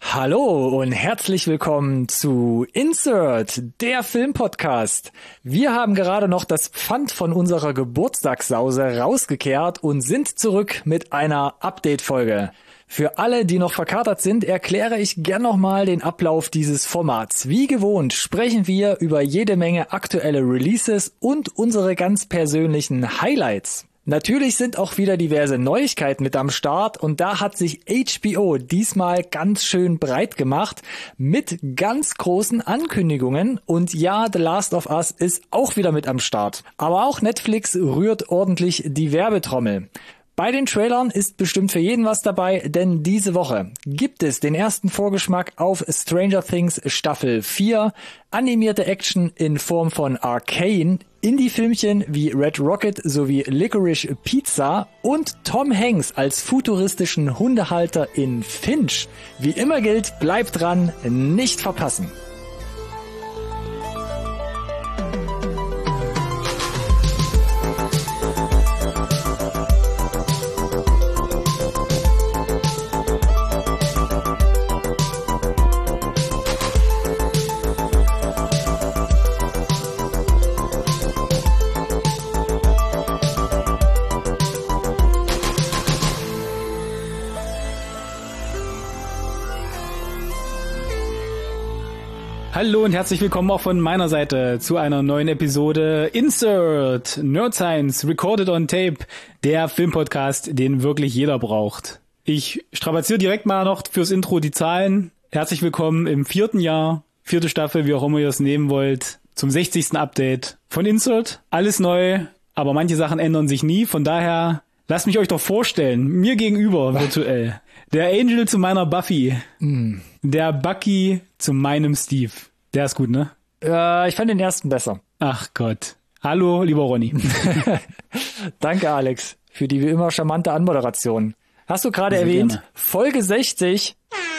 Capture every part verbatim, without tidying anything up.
Hallo und herzlich willkommen zu Insert, der Filmpodcast. Wir haben gerade noch das Pfand von unserer Geburtstagssause rausgekehrt und sind zurück mit einer Update-Folge. Für alle, die noch verkatert sind, erkläre ich gern nochmal den Ablauf dieses Formats. Wie gewohnt sprechen wir über jede Menge aktuelle Releases und unsere ganz persönlichen Highlights. Natürlich sind auch wieder diverse Neuigkeiten mit am Start und da hat sich H B O diesmal ganz schön breit gemacht mit ganz großen Ankündigungen und ja, The Last of Us ist auch wieder mit am Start. Aber auch Netflix rührt ordentlich die Werbetrommel. Bei den Trailern ist bestimmt für jeden was dabei, denn diese Woche gibt es den ersten Vorgeschmack auf Stranger Things Staffel vier, animierte Action in Form von Arcane, Indie-Filmchen wie Red Rocket sowie Licorice Pizza und Tom Hanks als futuristischen Hundehalter in Finch. Wie immer gilt, bleibt dran, nicht verpassen. Hallo und herzlich willkommen auch von meiner Seite zu einer neuen Episode Insert Nerd Science Recorded on Tape, der Filmpodcast, den wirklich jeder braucht. Ich strapaziere direkt mal noch fürs Intro die Zahlen. Herzlich willkommen im vierten Jahr, vierte Staffel, wie auch immer ihr es nehmen wollt, zum sechzigsten Update von Insert. Alles neu, aber manche Sachen ändern sich nie, von daher lasst mich euch doch vorstellen, mir gegenüber virtuell, der Angel zu meiner Buffy, mm. der Bucky zu meinem Steve. Der ist gut, ne? Äh, ich fand den ersten besser. Ach Gott. Hallo, lieber Ronny. Danke, Alex, für die wie immer charmante Anmoderation. Hast du gerade erwähnt, gerne. Folge sechzig?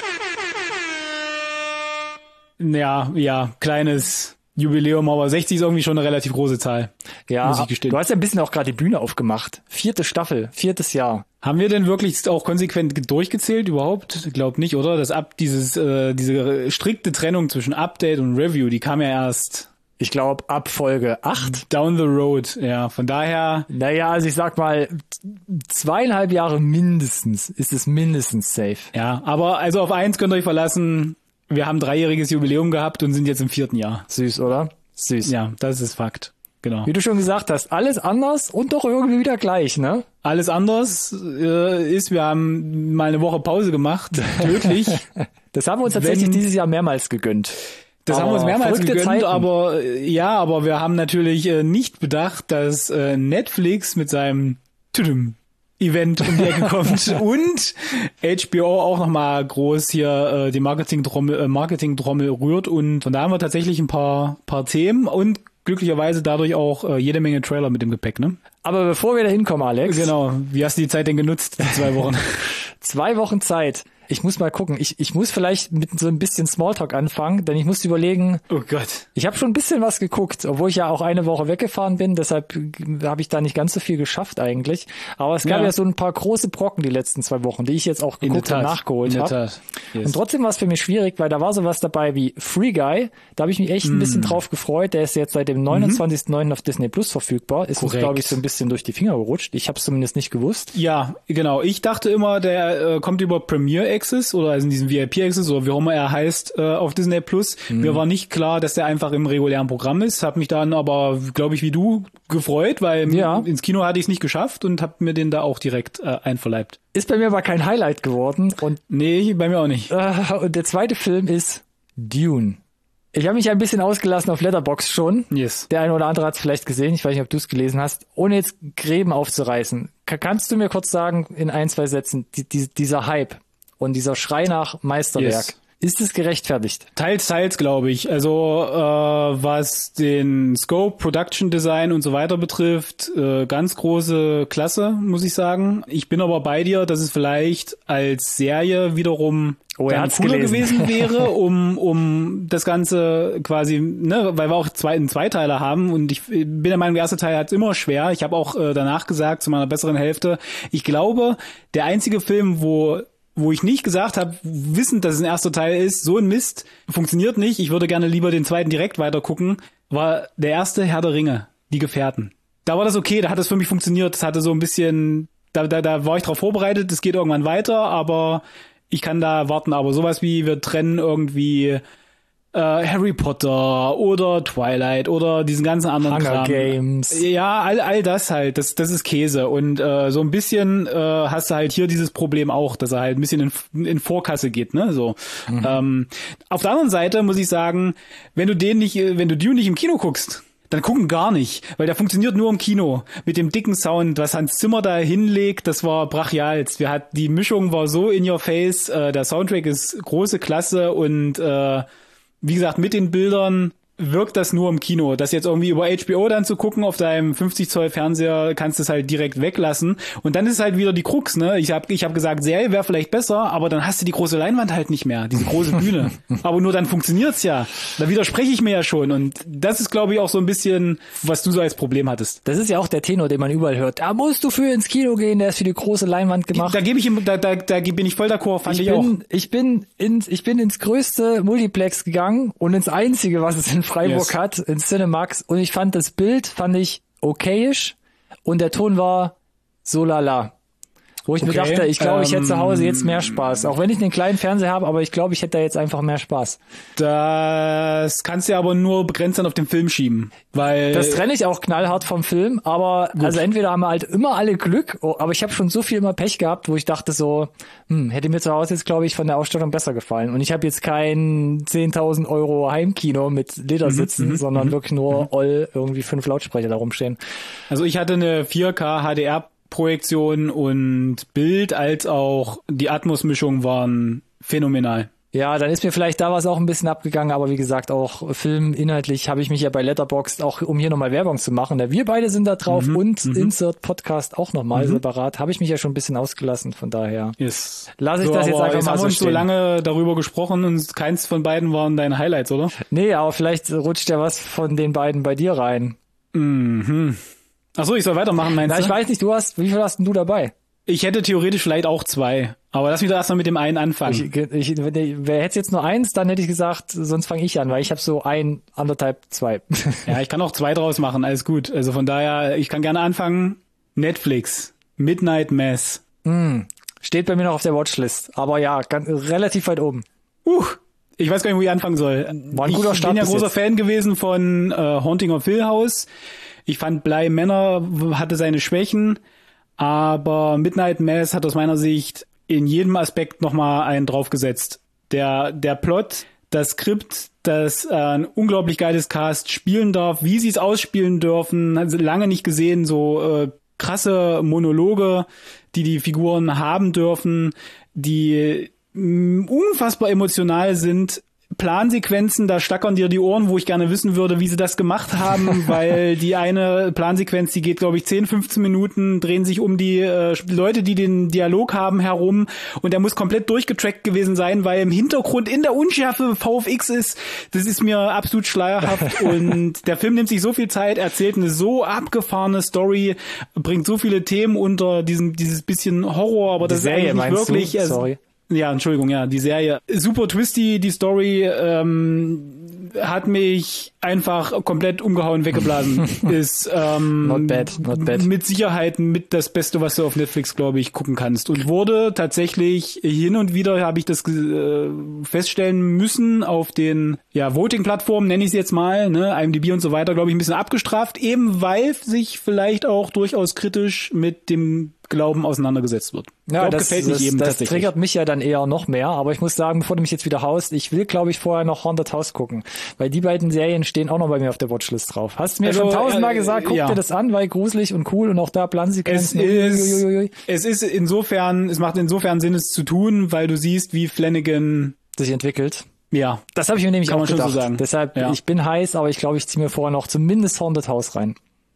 Ja, ja, kleines Jubiläum, aber sechzig ist irgendwie schon eine relativ große Zahl. Ja, muss ich gestehen. Du hast ja ein bisschen auch gerade die Bühne aufgemacht. Vierte Staffel, viertes Jahr. Haben wir denn wirklich auch konsequent durchgezählt überhaupt? Ich glaube nicht, oder? Das ab dieses äh, diese strikte Trennung zwischen Update und Review, die kam ja erst, ich glaube, ab Folge acht. Down the road, ja. Von daher. Naja, also ich sag mal, zweieinhalb Jahre mindestens ist es mindestens safe. Ja, aber also auf eins könnt ihr euch verlassen. Wir haben dreijähriges Jubiläum gehabt und sind jetzt im vierten Jahr. Süß, oder? Süß. Ja, das ist Fakt. Genau. Wie du schon gesagt hast, alles anders und doch irgendwie wieder gleich, ne? Alles anders äh, ist, wir haben mal eine Woche Pause gemacht, tödlich. Das haben wir uns tatsächlich Wenn, dieses Jahr mehrmals gegönnt. Das aber haben wir uns mehrmals gegönnt, Zeiten. aber ja, aber wir haben natürlich äh, nicht bedacht, dass äh, Netflix mit seinem Tudum Event um die Ecke kommt und H B O auch nochmal groß hier äh, die Marketing-Trommel, äh, Marketing-Trommel rührt und von da haben wir tatsächlich ein paar paar Themen und glücklicherweise dadurch auch äh, jede Menge Trailer mit dem Gepäck, ne? Aber bevor wir da hinkommen, Alex. Genau. Wie hast du die Zeit denn genutzt, die zwei Wochen? Zwei Wochen Zeit. Ich muss mal gucken. Ich ich muss vielleicht mit so ein bisschen Smalltalk anfangen, denn ich muss überlegen. Oh Gott. Ich habe schon ein bisschen was geguckt, obwohl ich ja auch eine Woche weggefahren bin. Deshalb habe ich da nicht ganz so viel geschafft eigentlich. Aber es gab ja, ja so ein paar große Brocken die letzten zwei Wochen, die ich jetzt auch geguckt und nachgeholt habe. Yes. Und trotzdem war es für mich schwierig, weil da war sowas dabei wie Free Guy. Da habe ich mich echt mm. ein bisschen drauf gefreut. Der ist jetzt seit dem neunundzwanzigsten neunten auf Disney Plus verfügbar. Ist uns, glaube ich, so ein bisschen durch die Finger gerutscht. Ich habe es zumindest nicht gewusst. Ja, genau. Ich dachte immer, der äh, kommt über Premier Access oder also in diesem V I P Access oder wie auch immer er heißt äh, auf Disney Plus. Mhm. Mir war nicht klar, dass der einfach im regulären Programm ist. Hab mich dann aber, glaube ich, wie du gefreut, weil ja. ins Kino hatte ich es nicht geschafft und hab mir den da auch direkt äh, einverleibt. Ist bei mir aber kein Highlight geworden. Und nee, bei mir auch nicht. Äh, und der zweite Film ist Dune. Ich habe mich ein bisschen ausgelassen auf Letterboxd schon. Yes. Der eine oder andere hat es vielleicht gesehen. Ich weiß nicht, ob du es gelesen hast. Ohne jetzt Gräben aufzureißen. Kann, kannst du mir kurz sagen, in ein, zwei Sätzen, die, die, dieser Hype und dieser Schrei nach Meisterwerk, yes. Ist es gerechtfertigt? Teils, teils, glaube ich. Also äh, was den Scope, Production Design und so weiter betrifft, äh, ganz große Klasse, muss ich sagen. Ich bin aber bei dir, dass es vielleicht als Serie wiederum oh, dann cooler gewesen wäre, um um das Ganze quasi, ne, weil wir auch zwei, einen Zweiteiler haben und ich bin der Meinung, der erste Teil hat es immer schwer. Ich habe auch äh, danach gesagt, zu meiner besseren Hälfte, ich glaube, der einzige Film, wo wo ich nicht gesagt habe, wissend, dass es ein erster Teil ist, so ein Mist, funktioniert nicht, ich würde gerne lieber den zweiten direkt weiter gucken, war der erste Herr der Ringe, die Gefährten. Da war das okay, da hat es für mich funktioniert, das hatte so ein bisschen, da, da, da war ich drauf vorbereitet, es geht irgendwann weiter, aber ich kann da warten, aber sowas wie, wir trennen irgendwie äh, Harry Potter oder Twilight oder diesen ganzen anderen Hunger Kram. Games. Ja, all, all das halt, das, das ist Käse. Und äh, so ein bisschen äh, hast du halt hier dieses Problem auch, dass er halt ein bisschen in, in Vorkasse geht, ne? So. Mhm. Ähm, auf der anderen Seite muss ich sagen, wenn du den nicht, wenn du Dune nicht im Kino guckst, dann gucken gar nicht, weil der funktioniert nur im Kino. Mit dem dicken Sound, was Hans Zimmer da hinlegt, das war brachial. Wir hat, die Mischung war so in your face, äh, der Soundtrack ist große Klasse und äh, wie gesagt, mit den Bildern wirkt das nur im Kino. Das jetzt irgendwie über H B O dann zu gucken auf deinem fünfzig Zoll Fernseher, kannst du es halt direkt weglassen. Und dann ist halt wieder die Krux, ne? Ich habe ich hab gesagt, Serie wäre vielleicht besser, aber dann hast du die große Leinwand halt nicht mehr, diese große Bühne. Aber nur dann funktioniert's ja. Da widerspreche ich mir ja schon. Und das ist, glaube ich, auch so ein bisschen, was du so als Problem hattest. Das ist ja auch der Tenor, den man überall hört. Da musst du für ins Kino gehen, der ist für die große Leinwand gemacht. Da gebe ich ihm, da, da, da bin ich voll d'accord, fand ich, ich bin, auch. Ich bin ins, ich bin ins größte Multiplex gegangen und ins einzige, was es in Freiburg yes. hat, in Cinemax, und ich fand das Bild, fand ich okayisch und der Ton war so lala. Wo ich okay. mir dachte, ich glaube, ich hätte zu Hause jetzt mehr Spaß. Auch wenn ich einen kleinen Fernseher habe, aber ich glaube, ich hätte da jetzt einfach mehr Spaß. Das kannst du aber nur begrenzt dann auf den Film schieben. Weil das trenne ich auch knallhart vom Film, aber gut. Also entweder haben wir halt immer alle Glück, aber ich habe schon so viel immer Pech gehabt, wo ich dachte so, hm, hätte mir zu Hause jetzt, glaube ich, von der Ausstattung besser gefallen. Und ich habe jetzt kein zehntausend Euro Heimkino mit Ledersitzen, mhm, sondern mhm, wirklich nur mhm. all irgendwie fünf Lautsprecher da rumstehen. Also ich hatte eine vier K H D R Projektion und Bild als auch die Atmos-Mischung waren phänomenal. Ja, dann ist mir vielleicht da was auch ein bisschen abgegangen, aber wie gesagt, auch filminhaltlich habe ich mich ja bei Letterboxd, auch um hier nochmal Werbung zu machen, da wir beide sind da drauf mhm, und mhm. Insert Podcast auch nochmal mhm. separat, habe ich mich ja schon ein bisschen ausgelassen, von daher yes. lasse ich so, das jetzt einfach jetzt mal haben so wir uns stehen. so lange darüber gesprochen und keins von beiden waren deine Highlights, oder? Nee, aber vielleicht rutscht ja was von den beiden bei dir rein. Mhm. Ach so, ich soll weitermachen, meinst Na, du? ich weiß nicht, du hast, wie viel hast denn du dabei? Ich hätte theoretisch vielleicht auch zwei, aber lass mich doch erstmal mit dem einen anfangen. Ich, ich, wer hätte jetzt nur eins, dann hätte ich gesagt, sonst fange ich an, weil ich habe so ein, anderthalb, zwei. Ja, ich kann auch zwei draus machen, alles gut. Also von daher, ich kann gerne anfangen. Netflix, Midnight Mass. Mm, steht bei mir noch auf der Watchlist, aber ja, ganz, relativ weit oben. Uh, ich weiß gar nicht, wo ich anfangen soll. War ein guter ich Start bin ja großer jetzt. Fan gewesen von äh, Haunting of Hill House. Ich fand Bly Manor hatte seine Schwächen, aber Midnight Mass hat aus meiner Sicht in jedem Aspekt nochmal einen draufgesetzt. Der, der Plot, das Skript, das äh, ein unglaublich geiles Cast spielen darf, wie sie es ausspielen dürfen, also lange nicht gesehen, so äh, krasse Monologe, die die Figuren haben dürfen, die mh, unfassbar emotional sind. Plansequenzen, da stackern dir die Ohren, wo ich gerne wissen würde, wie sie das gemacht haben, weil die eine Plansequenz, die geht, glaube ich, zehn, fünfzehn Minuten, drehen sich um die äh, Leute, die den Dialog haben, herum, und der muss komplett durchgetrackt gewesen sein, weil im Hintergrund in der Unschärfe V F X ist. Das ist mir absolut schleierhaft und der Film nimmt sich so viel Zeit, erzählt eine so abgefahrene Story, bringt so viele Themen unter diesem dieses bisschen Horror, aber das die ist Serie, eigentlich nicht wirklich. Du? Sorry. Ja, Entschuldigung, ja, die Serie. Super twisty, die Story ähm, hat mich einfach komplett umgehauen, weggeblasen. Ist ähm, not bad, not bad. Mit Sicherheit mit das Beste, was du auf Netflix, glaube ich, gucken kannst. Und wurde tatsächlich hin und wieder, habe ich das äh, feststellen müssen, auf den ja Voting-Plattformen, nenne ich es jetzt mal, ne, I M D B und so weiter, glaube ich, ein bisschen abgestraft, eben weil sich vielleicht auch durchaus kritisch mit dem Glauben auseinandergesetzt wird. Ja, glaub, das, gefällt nicht das, jedem das tatsächlich. triggert mich ja dann eher noch mehr, aber ich muss sagen, bevor du mich jetzt wieder haust, ich will, glaube ich, vorher noch Haunted House gucken, weil die beiden Serien stehen auch noch bei mir auf der Watchlist drauf. Hast du mir also, schon tausendmal äh, gesagt, guck ja. dir das an, weil gruselig und cool und auch da Plansequenzen. Es ist, es ist insofern, es macht insofern Sinn, es zu tun, weil du siehst, wie Flanagan sich entwickelt. Ja. Das habe ich mir nämlich Kann auch man schon gedacht. so sagen. Deshalb, ja. ich bin heiß, aber ich glaube, ich ziehe mir vorher noch zumindest Haunted House rein.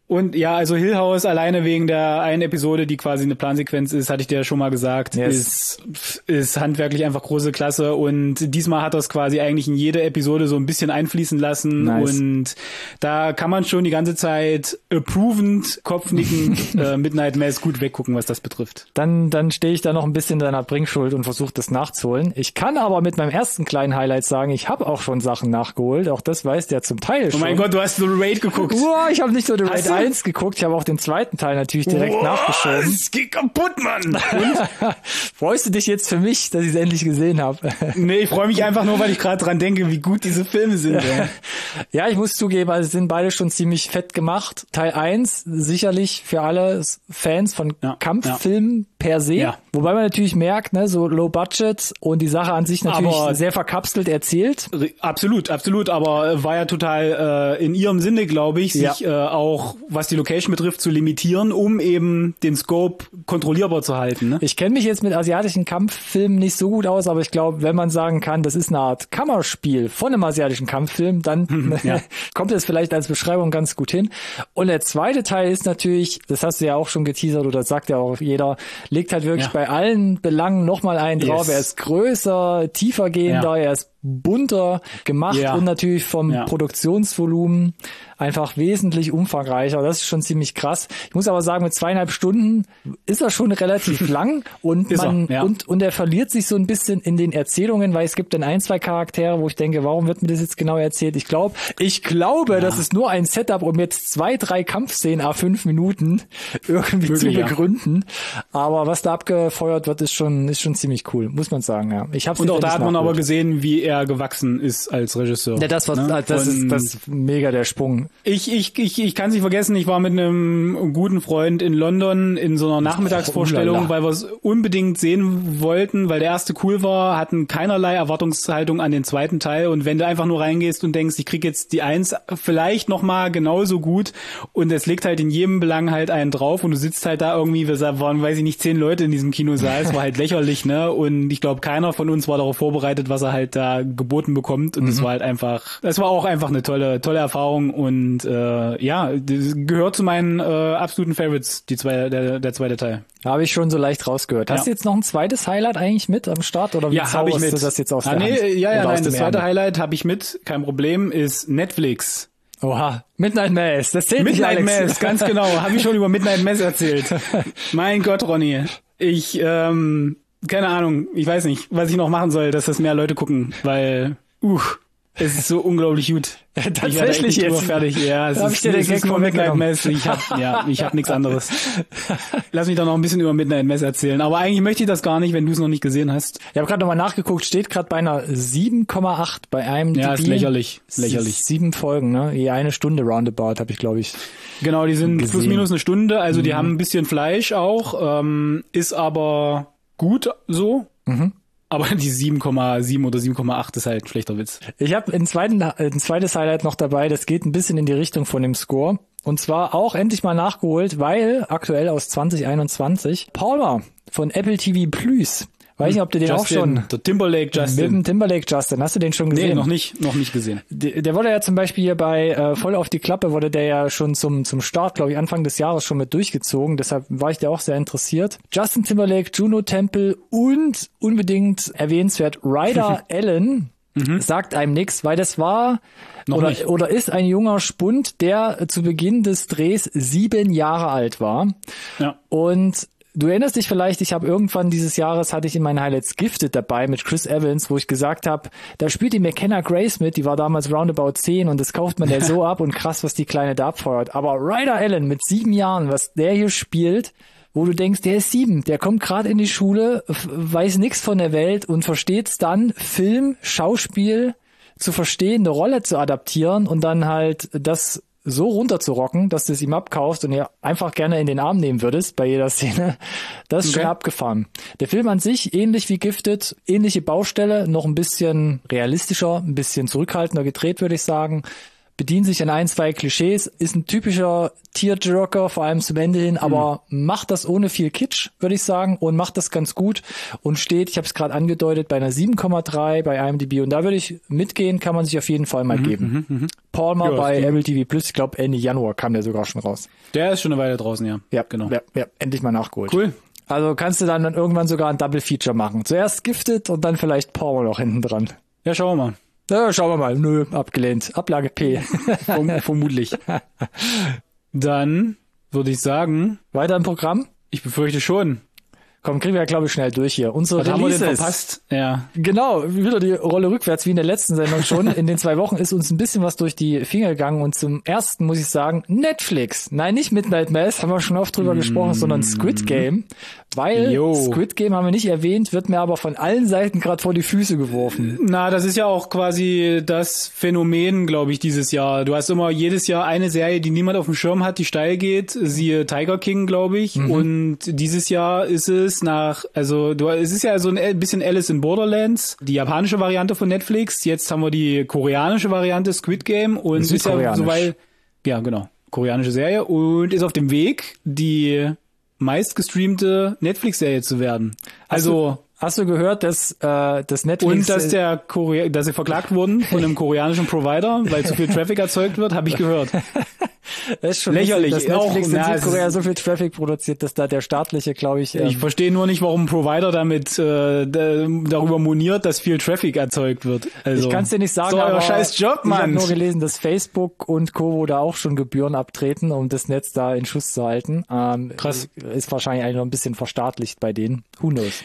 Und ja, also Hill House alleine wegen der einen Episode, die quasi eine Plansequenz ist, hatte ich dir ja schon mal gesagt, yes. ist, ist handwerklich einfach große Klasse und diesmal hat er es quasi eigentlich in jede Episode so ein bisschen einfließen lassen nice. Und da kann man schon die ganze Zeit approvend, kopfnickend äh, Midnight Mass gut weggucken, was das betrifft. Dann, dann stehe ich da noch ein bisschen in deiner Bringschuld und versuche das nachzuholen. Ich kann aber mit meinem ersten kleinen Highlight sagen, ich habe auch schon Sachen nachgeholt, auch das weißt du ja zum Teil schon. Oh mein Gott, du hast The Raid geguckt. Uah, ich habe nicht so The Raid eins geguckt, ich habe auch den zweiten Teil natürlich direkt wow, nachgeschoben. Es geht kaputt, Mann! Und? Freust du dich jetzt für mich, dass ich es endlich gesehen habe? Nee, ich freue mich einfach nur, weil ich gerade dran denke, wie gut diese Filme sind. Ja, ja ich muss zugeben, also sind beide schon ziemlich fett gemacht. Teil eins sicherlich für alle Fans von ja, Kampffilmen ja. per se. Ja. Wobei man natürlich merkt, ne, so Low Budget und die Sache an sich natürlich aber sehr verkapselt erzählt. Absolut, absolut, aber war ja total äh, in ihrem Sinne, glaube ich, sich ja. äh, auch, was die Location betrifft, zu limitieren, um eben den Scope kontrollierbar zu halten. Ne? Ich kenne mich jetzt mit asiatischen Kampffilmen nicht so gut aus, aber ich glaube, wenn man sagen kann, das ist eine Art Kammerspiel von einem asiatischen Kampffilm, dann ja. kommt es vielleicht als Beschreibung ganz gut hin. Und der zweite Teil ist natürlich, das hast du ja auch schon geteasert oder sagt ja auch jeder, legt halt wirklich ja. bei allen Belangen nochmal einen drauf. Yes. Er ist größer, tiefer gehender, ja. er ist bunter gemacht ja. und natürlich vom ja. Produktionsvolumen einfach wesentlich umfangreicher. Das ist schon ziemlich krass. Ich muss aber sagen, mit zweieinhalb Stunden ist er schon relativ lang und man er, ja. und und er verliert sich so ein bisschen in den Erzählungen, weil es gibt dann ein, zwei Charaktere, wo ich denke, warum wird mir das jetzt genau erzählt? Ich glaube, ich glaube, ja. das ist nur ein Setup, um jetzt zwei, drei Kampfszenen à fünf Minuten irgendwie Wirklich, zu begründen. Ja. Aber was da abgefeuert wird, ist schon ist schon ziemlich cool, muss man sagen. Ja, ich hab's und auch da hat man aber gesehen, wie er gewachsen ist als Regisseur. Ja, das, was, ne? das, ist, das ist mega der Sprung. Ich, ich, ich, ich kann es nicht vergessen, ich war mit einem guten Freund in London in so einer Nachmittagsvorstellung, oh, weil wir es unbedingt sehen wollten, weil der erste cool war, hatten keinerlei Erwartungshaltung an den zweiten Teil und wenn du einfach nur reingehst und denkst, ich krieg jetzt die Eins vielleicht nochmal genauso gut und es legt halt in jedem Belang halt einen drauf und du sitzt halt da irgendwie, wir waren, weiß ich nicht, zehn Leute in diesem Kinosaal, es war halt lächerlich, ne, und ich glaube, keiner von uns war darauf vorbereitet, was er halt da geboten bekommt und es mhm. war halt einfach, es war auch einfach eine tolle, tolle Erfahrung und äh, ja, das gehört zu meinen äh, absoluten Favorites, die zwei, der, der zweite Teil. Habe ich schon so leicht rausgehört. Hast ja. du jetzt noch ein zweites Highlight eigentlich mit am Start oder wie ja, habe ich mit. Du das jetzt aus ah, der nee, Hand? Ja, ja, oder nein, das zweite Highlight habe ich mit, kein Problem, ist Netflix. Oha, Midnight Mass, das zählt Midnight nicht, Alex. Mass, ganz genau, habe ich schon über Midnight Mass erzählt. Mein Gott, Ronny, ich, ähm, keine Ahnung, ich weiß nicht, was ich noch machen soll, dass das mehr Leute gucken, weil, uh, es ist so unglaublich gut. Tatsächlich jetzt. Fertig. Ja, es da ist, es ist nur Midnight Mass. Ich hab, ja, ich hab nichts anderes. Lass mich doch noch ein bisschen über Midnight Mass erzählen. Aber eigentlich möchte ich das gar nicht, wenn du es noch nicht gesehen hast. Ich habe gerade nochmal nachgeguckt, steht gerade bei einer sieben Komma acht bei einem Ja, ist lächerlich. Lächerlich. Sieben Folgen, ne? Je eine Stunde roundabout habe ich, glaube ich. Genau, die sind gesehen. Plus minus eine Stunde, also mhm. die haben ein bisschen Fleisch auch, ähm, ist aber gut so. Mhm. Aber die sieben Komma sieben oder sieben Komma acht ist halt ein schlechter Witz. Ich habe ein, ein zweites Highlight noch dabei, das geht ein bisschen in die Richtung von dem Score. Und zwar auch endlich mal nachgeholt, weil aktuell aus zwanzig einundzwanzig Palmer von Apple T V Plus. Weiß nicht, ob du den Justin, auch schon... Der Timberlake Justin. Mit dem Timberlake Justin. Hast du den schon gesehen? Nee, noch nicht, noch nicht gesehen. Der, der wurde ja zum Beispiel hier bei äh, Voll auf die Klappe, wurde der ja schon zum zum Start, glaube ich, Anfang des Jahres schon mit durchgezogen. Deshalb war ich da auch sehr interessiert. Justin Timberlake, Juno Temple und unbedingt erwähnenswert Ryder Allen. Mhm. Sagt einem nichts, weil das war Noch oder, nicht. oder ist ein junger Spund, der zu Beginn des Drehs sieben Jahre alt war. Ja. Und du erinnerst dich vielleicht, ich habe irgendwann dieses Jahres, hatte ich in meinen Highlights Gifted dabei mit Chris Evans, wo ich gesagt habe, da spielt die McKenna Grace mit, die war damals roundabout zehn und das kauft man ja so ab und krass, was die Kleine da abfeuert. Aber Ryder Allen mit sieben Jahren, was der hier spielt, wo du denkst, der ist sieben, der kommt gerade in die Schule, weiß nichts von der Welt und versteht's dann, Film, Schauspiel zu verstehen, eine Rolle zu adaptieren und dann halt das so runterzurocken, dass du es ihm abkaufst und ihr einfach gerne in den Arm nehmen würdest bei jeder Szene. Das ist okay. Schon abgefahren. Der Film an sich, ähnlich wie Gifted, ähnliche Baustelle, noch ein bisschen realistischer, ein bisschen zurückhaltender gedreht, würde ich sagen. Bedient sich an ein, zwei Klischees, ist ein typischer Tearjerker, vor allem zum Ende hin, aber mhm. macht das ohne viel Kitsch, würde ich sagen, und macht das ganz gut und steht, ich habe es gerade angedeutet, bei einer sieben Komma drei bei I M D B und da würde ich mitgehen, kann man sich auf jeden Fall mal mhm, geben. Mhm, Palmer Ja, bei stimmt. Apple T V Plus. Ich glaube, Ende Januar kam der sogar schon raus. Der ist schon eine Weile draußen, ja. Ja, genau. Ja, ja, endlich mal nachgeholt. Cool. Also kannst du dann, dann irgendwann sogar ein Double Feature machen. Zuerst Gifted und dann vielleicht Palmer noch hinten dran. Ja, schauen wir mal. Ja, schauen wir mal. Nö, abgelehnt. Ablage P. Verm vermutlich. Dann würde ich sagen, Weiter im Programm? ich befürchte schon. Komm, kriegen wir ja, glaube ich, schnell durch hier. Unsere Was haben wir denn Releases. verpasst? Ja. Genau, wieder die Rolle rückwärts, wie in der letzten Sendung schon. In den zwei Wochen ist uns ein bisschen was durch die Finger gegangen und zum ersten muss ich sagen, Netflix. Nein, nicht Midnight Mass, haben wir schon oft drüber mm. gesprochen, sondern Squid Game. Weil Yo. Squid Game haben wir nicht erwähnt, wird mir aber von allen Seiten gerade vor die Füße geworfen. Na, das ist ja auch quasi das Phänomen, glaube ich, dieses Jahr. Du hast immer jedes Jahr eine Serie, die niemand auf dem Schirm hat, die steil geht. Siehe Tiger King, glaube ich. Mhm. Und dieses Jahr ist es nach, also du, es ist ja so ein bisschen Alice in Borderlands, die japanische Variante von Netflix. Jetzt haben wir die koreanische Variante Squid Game und es ist ja soweit, ja genau, koreanische Serie und ist auf dem Weg, die meistgestreamte Netflix-Serie zu werden. Also hast du, hast du gehört, dass äh, das Netflix und dass der Korea dass sie verklagt wurden von einem koreanischen Provider, weil zu viel Traffic erzeugt wird, habe ich gehört. Das ist schon lächerlich. Lustig, dass Netflix auch, in na, Südkorea so viel Traffic produziert, dass da der staatliche, glaube ich... Ähm, ich verstehe nur nicht, warum ein Provider damit äh, darüber moniert, dass viel Traffic erzeugt wird. Also, ich kann es dir nicht sagen, so aber euer scheiß Job, ich habe Mann. nur gelesen, dass Facebook und Co. da auch schon Gebühren abtreten, um das Netz da in Schuss zu halten. Ähm, Krass. Ist wahrscheinlich eigentlich noch ein bisschen verstaatlicht bei denen. Who knows?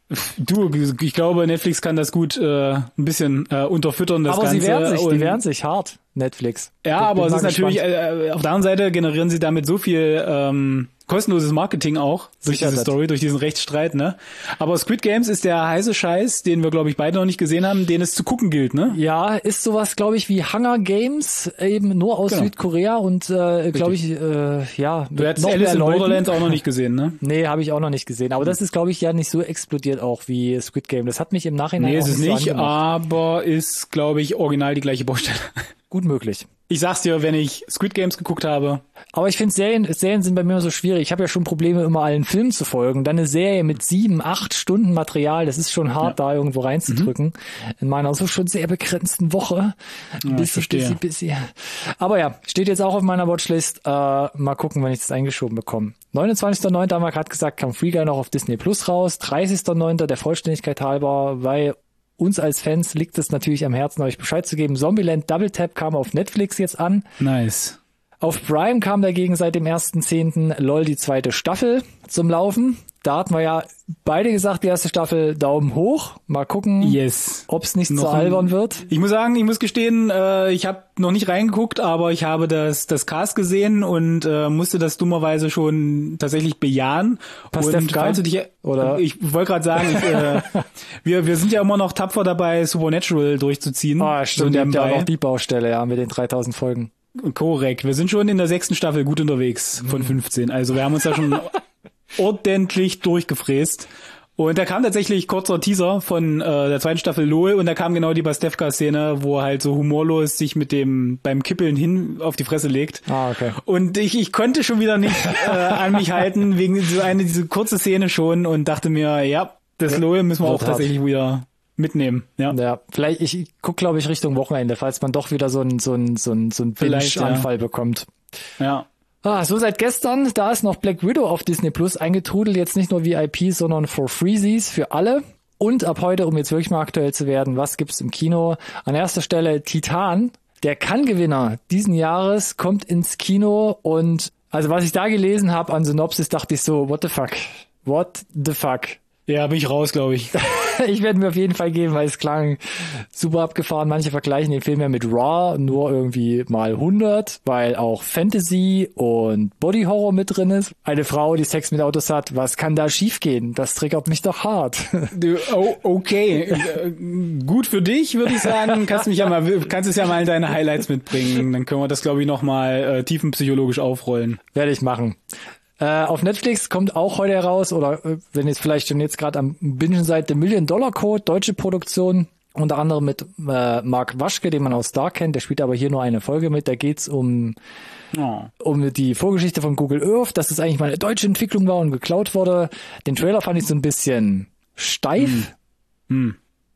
Du, ich glaube, Netflix kann das gut äh, ein bisschen äh, unterfüttern, das aber Ganze. sie wehren sich, und die wehren sich hart, Netflix. Ja, Ich aber bin es mal ist natürlich, gespannt. äh, auf der anderen Seite generieren sie damit so viel ähm, kostenloses Marketing auch durch Sicher diese das. Story, durch diesen Rechtsstreit, ne? Aber Squid Games ist der heiße Scheiß, den wir, glaube ich, beide noch nicht gesehen haben, den es zu gucken gilt, ne? Ja, ist sowas, glaube ich, wie Hunger Games, eben nur aus Genau. Südkorea und äh, glaube ich, äh, ja, Du hättest noch Alice mehr in Leuten. Borderlands auch noch nicht gesehen, ne? Nee, habe ich auch noch nicht gesehen. Aber das ist, glaube ich, ja nicht so explodiert auch wie Squid Game. Das hat mich im Nachhinein Nee, auch ist es nicht so nicht, angemacht. aber ist, glaube ich, original die gleiche Baustelle. Gut möglich. Ich sag's dir, wenn ich Squid Games geguckt habe. Aber ich finde, Serien, Serien sind bei mir immer so schwierig. Ich habe ja schon Probleme, immer allen Filmen zu folgen. Dann eine Serie mit sieben, acht Stunden Material, das ist schon hart, ja. da irgendwo reinzudrücken. Mhm. In meiner so schon sehr begrenzten Woche. Ja, busy, busy, busy. Aber ja, steht jetzt auch auf meiner Watchlist. Äh, mal gucken, wann ich das eingeschoben bekomme. neunundzwanzigster neunter haben wir gerade gesagt, kam Free Guy noch auf Disney Plus raus. dreißigster neunter der Vollständigkeit halber, weil uns als Fans liegt es natürlich am Herzen, euch Bescheid zu geben. Zombieland Double Tap kam auf Netflix jetzt an. Nice. Auf Prime kam dagegen seit dem ersten zehnten LOL die zweite Staffel zum Laufen. Da hatten wir ja beide gesagt, die erste Staffel Daumen hoch. Mal gucken, yes. ob es nicht Noch zu ein- albern wird. Ich muss sagen, ich muss gestehen, äh, ich habe noch nicht reingeguckt, aber ich habe das das Cast gesehen und äh, musste das dummerweise schon tatsächlich bejahen. Pastewka? Und falls du dich, Oder? ich wollte gerade sagen, ich, äh, wir wir sind ja immer noch tapfer dabei, Supernatural durchzuziehen. Ah, stimmt, So ihr habt ja auch nebenbei. noch die Baustelle, ja, mit den dreitausend Folgen. Korrekt. Wir sind schon in der sechsten Staffel gut unterwegs von fünfzehn. Also wir haben uns da schon ordentlich durchgefräst. Und da kam tatsächlich kurzer Teaser von äh, der zweiten Staffel LOL und da kam genau die Pastewka-Szene, wo er halt so humorlos sich mit dem beim Kippeln hin auf die Fresse legt. Ah, okay. Und ich, ich konnte schon wieder nicht äh, an mich halten, wegen so eine diese kurze Szene schon und dachte mir, ja, das LOL müssen wir Wird auch hart. tatsächlich wieder mitnehmen. Ja. Ja, vielleicht, ich guck, glaube ich, Richtung Wochenende, falls man doch wieder so einen so einen, so einen, so einen Vielleicht, Binge-Anfall bekommt. Ja. Ah, so seit gestern, da ist noch Black Widow auf Disney Plus eingetrudelt, jetzt nicht nur V I P, sondern for Freezies für alle. Und ab heute, um jetzt wirklich mal aktuell zu werden, was gibt's im Kino? An erster Stelle Titan, der Cannes-Gewinner diesen Jahres, kommt ins Kino und also was ich da gelesen habe an Synopsis, dachte ich so, what the fuck? What the fuck? Ja, bin ich raus, glaube ich. Ich werde mir auf jeden Fall geben, weil es klang super abgefahren. Manche vergleichen den Film ja mit Raw, nur irgendwie mal hundert, weil auch Fantasy und Body Horror mit drin ist. Eine Frau, die Sex mit Autos hat, was kann da schiefgehen? Das triggert mich doch hart. Du, oh, okay. Äh, Gut für dich, würde ich sagen. Kannst mich ja mal, kannst es ja mal in deine Highlights mitbringen. Dann können wir das, glaube ich, noch mal äh, tiefenpsychologisch aufrollen. Werde ich machen. Äh, auf Netflix kommt auch heute heraus, oder äh, wenn ihr es vielleicht schon jetzt gerade am Bingen seid, The Million Dollar Code, deutsche Produktion, unter anderem mit äh, Mark Waschke, den man aus Star kennt, der spielt aber hier nur eine Folge mit, da geht's um Oh. um die Vorgeschichte von Google Earth, dass es eigentlich mal eine deutsche Entwicklung war und geklaut wurde. Den Trailer fand ich so ein bisschen steif. Hm.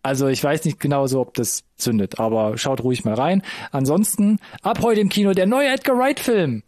Also ich weiß nicht genau so, ob das zündet, aber schaut ruhig mal rein. Ansonsten, ab heute im Kino der neue Edgar Wright-Film.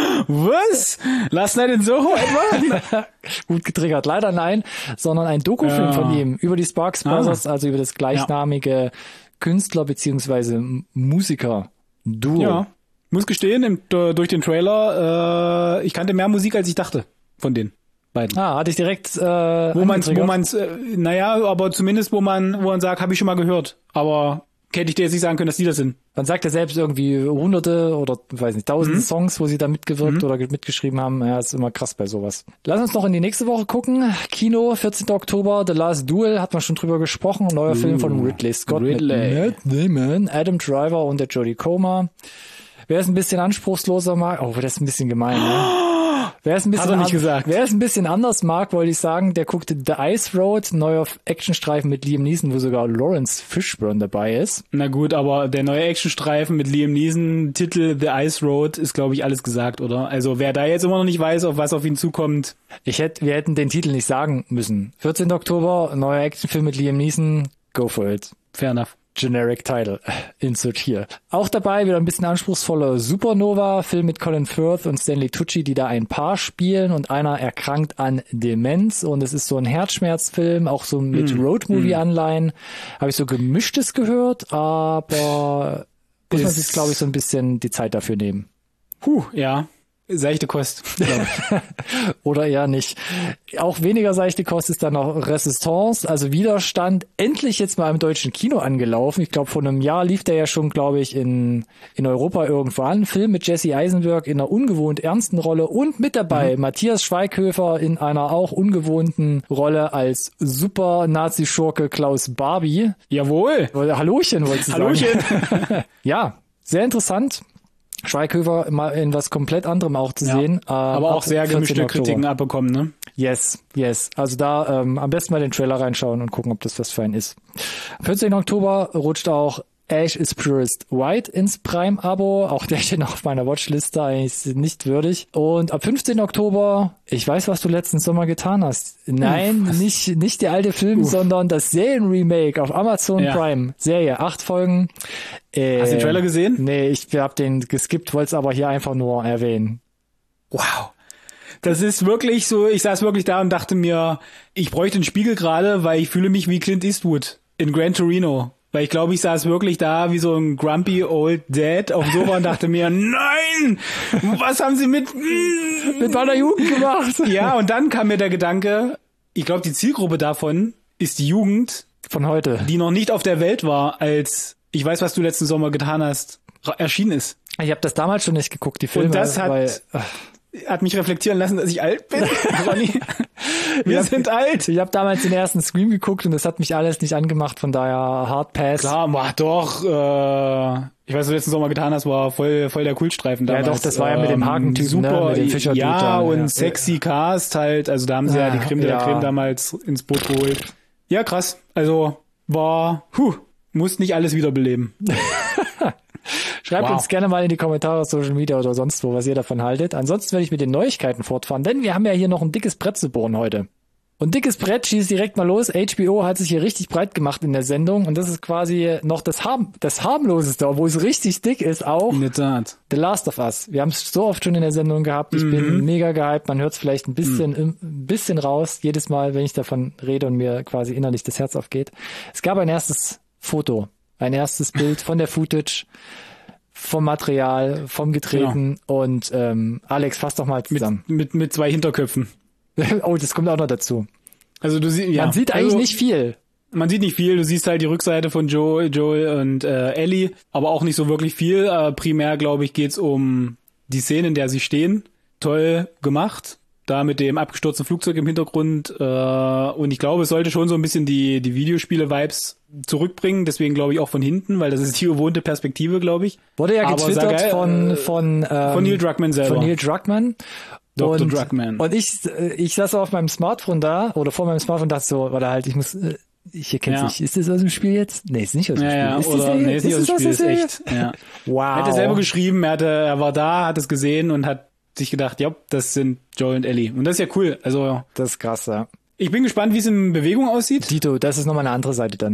Was? Last Night in Soho etwa? Gut getriggert. Leider nein, sondern ein Dokufilm ja. von ihm über die Sparks Brothers, ah. also über das gleichnamige ja. Künstler- bzw. Musiker-Duo. Ja, muss gestehen, im, durch den Trailer, äh, ich kannte mehr Musik, als ich dachte von denen beiden. Ah, hatte ich direkt äh, Wo man wo man's, äh, naja, aber zumindest, wo man wo man sagt, habe ich schon mal gehört. Aber hätte ich dir jetzt nicht sagen können, dass die das sind. Man sagt ja selbst irgendwie hunderte oder, weiß nicht, tausende mhm. Songs, wo sie da mitgewirkt mhm. oder mitgeschrieben haben. Ja, ist immer krass bei sowas. Lass uns noch in die nächste Woche gucken. Kino, vierzehnten Oktober, The Last Duel, hat man schon drüber gesprochen. Ein neuer uh, Film von Ridley Scott Ridley. mit Matt Damon, Adam Driver und der Jodie Comer. Wer es ein bisschen anspruchsloser mag, oh, das ist ein bisschen gemein, ne? Wer es ein bisschen, Hat er nicht gesagt. Wer es ein bisschen anders mag, wollte ich sagen, der guckte The Ice Road, neuer Actionstreifen mit Liam Neeson, wo sogar Lawrence Fishburne dabei ist. Na gut, aber der neue Actionstreifen mit Liam Neeson, Titel The Ice Road, ist glaube ich alles gesagt, oder? Also wer da jetzt immer noch nicht weiß, auf was auf ihn zukommt. Ich hätte, wir hätten den Titel nicht sagen müssen. vierzehnten Oktober, neuer Actionfilm mit Liam Neeson, go for it. Fair enough. Generic Title. Insert hier. Auch dabei wieder ein bisschen anspruchsvoller Supernova, Film mit Colin Firth und Stanley Tucci, die da ein Paar spielen und einer erkrankt an Demenz und es ist so ein Herzschmerzfilm, auch so mit mm. Roadmovie-Anleihen. Mm. Habe ich so Gemischtes gehört, aber muss man sich, glaube ich, so ein bisschen die Zeit dafür nehmen. Puh, ja. Seichte Kost. Oder eher nicht. Auch weniger seichte Kost ist dann noch Resistance, also Widerstand, endlich jetzt mal im deutschen Kino angelaufen. Ich glaube, vor einem Jahr lief der ja schon, glaube ich, in in Europa irgendwo an. Film mit Jesse Eisenberg in einer ungewohnt ernsten Rolle und mit dabei mhm. Matthias Schweighöfer in einer auch ungewohnten Rolle als Super-Nazi-Schurke Klaus Barbie. Jawohl. Hallöchen, wolltest du sagen. Hallöchen. Ja, sehr interessant. Schweighöfer mal in was komplett anderem auch zu ja, sehen. Äh, aber auch sehr gemischte Kritiken abbekommen, ne? Yes, yes. Also da ähm, am besten mal den Trailer reinschauen und gucken, ob das was für einen ist. Am vierzehnten Oktober rutscht auch Ash is Purest White ins Prime-Abo. Auch der steht noch auf meiner Watchliste, eigentlich nicht würdig. Und ab fünfzehnten Oktober, ich weiß, was du letzten Sommer getan hast. Nein, Uff, nicht nicht der alte Film, Uff. sondern das Serienremake auf Amazon ja. Prime. Serie, acht Folgen. Äh, Hast du den Trailer gesehen? Nee, ich hab den geskippt, wollte es aber hier einfach nur erwähnen. Wow. Das ist wirklich so, ich saß wirklich da und dachte mir, ich bräuchte einen Spiegel gerade, weil ich fühle mich wie Clint Eastwood in Gran Torino. Weil ich glaube, ich saß wirklich da wie so ein grumpy old dad auf dem Sofa und dachte mir, nein, was haben sie mit mit meiner Jugend gemacht? Ja, und dann kam mir der Gedanke, ich glaube, die Zielgruppe davon ist die Jugend von heute, die noch nicht auf der Welt war, als ich weiß, was du letzten Sommer getan hast, erschienen ist. Ich habe das damals schon nicht geguckt, die Filme. Und das hat, weil, hat mich reflektieren lassen, dass ich alt bin. Ronny, wir hab, sind alt. Ich habe damals den ersten Scream geguckt und das hat mich alles nicht angemacht, von daher Hard Pass. Klar, mach doch. Äh, ich weiß, was du letzten Sommer getan hast, war voll voll der Kultstreifen damals. Ja doch, das war ja mit dem Haken-Typen, super, ne? Mit dem Fischer ja, und ja. sexy Cast halt. Also da haben sie ja, ja die Creme de la Creme damals ins Boot geholt. Ja, krass. Also war, huh, muss nicht alles wiederbeleben. Schreibt wow. uns gerne mal in die Kommentare, Social Media oder sonst wo, was ihr davon haltet. Ansonsten werde ich mit den Neuigkeiten fortfahren, denn wir haben ja hier noch ein dickes Brett zu bohren heute. Und dickes Brett schießt direkt mal los. H B O hat sich hier richtig breit gemacht in der Sendung und das ist quasi noch das, harm, das harmloseste, obwohl es richtig dick ist auch. In der Tat. The Last of Us. Wir haben es so oft schon in der Sendung gehabt. Ich mhm. bin mega gehypt. Man hört es vielleicht ein bisschen, mhm. ein bisschen raus, jedes Mal, wenn ich davon rede und mir quasi innerlich das Herz aufgeht. Es gab ein erstes Foto, ein erstes Bild von der Footage, vom Material, vom Getreten genau. und ähm, Alex, fass doch mal zusammen. Mit, mit, mit zwei Hinterköpfen. Oh, das kommt auch noch dazu. Also du siehst, ja. Man sieht eigentlich also, nicht viel. Man sieht nicht viel. Du siehst halt die Rückseite von Joel, Joel und äh, Ellie, aber auch nicht so wirklich viel. Äh, primär, glaube ich, geht's um die Szene, in der sie stehen. Toll gemacht. Da mit dem abgestürzten Flugzeug im Hintergrund. Äh, und ich glaube, es sollte schon so ein bisschen die die Videospiele-Vibes zurückbringen. Deswegen glaube ich auch von hinten, weil das ist die gewohnte Perspektive, glaube ich. Wurde ja getwittert von von ähm, von Neil Druckmann selber. Von Neil Druckmann. Doktor Und, Druckmann. Und ich ich saß auf meinem Smartphone da oder vor meinem Smartphone und dachte so, oder halt, ich muss ich erkenne es ja. nicht. Ist das aus dem Spiel jetzt? Nee, ist nicht aus dem ja, Spiel. Ja, oder, nee, ist nicht aus dem Spiel, ist echt. Ja. Wow. Er hatte selber geschrieben, er hatte, er war da, hat es gesehen und hat sich gedacht, ja, das sind Joel und Ellie. Und das ist ja cool. Also das ist krass, ja. Ich bin gespannt, wie es in Bewegung aussieht. Dito, das ist nochmal eine andere Seite dann, ja.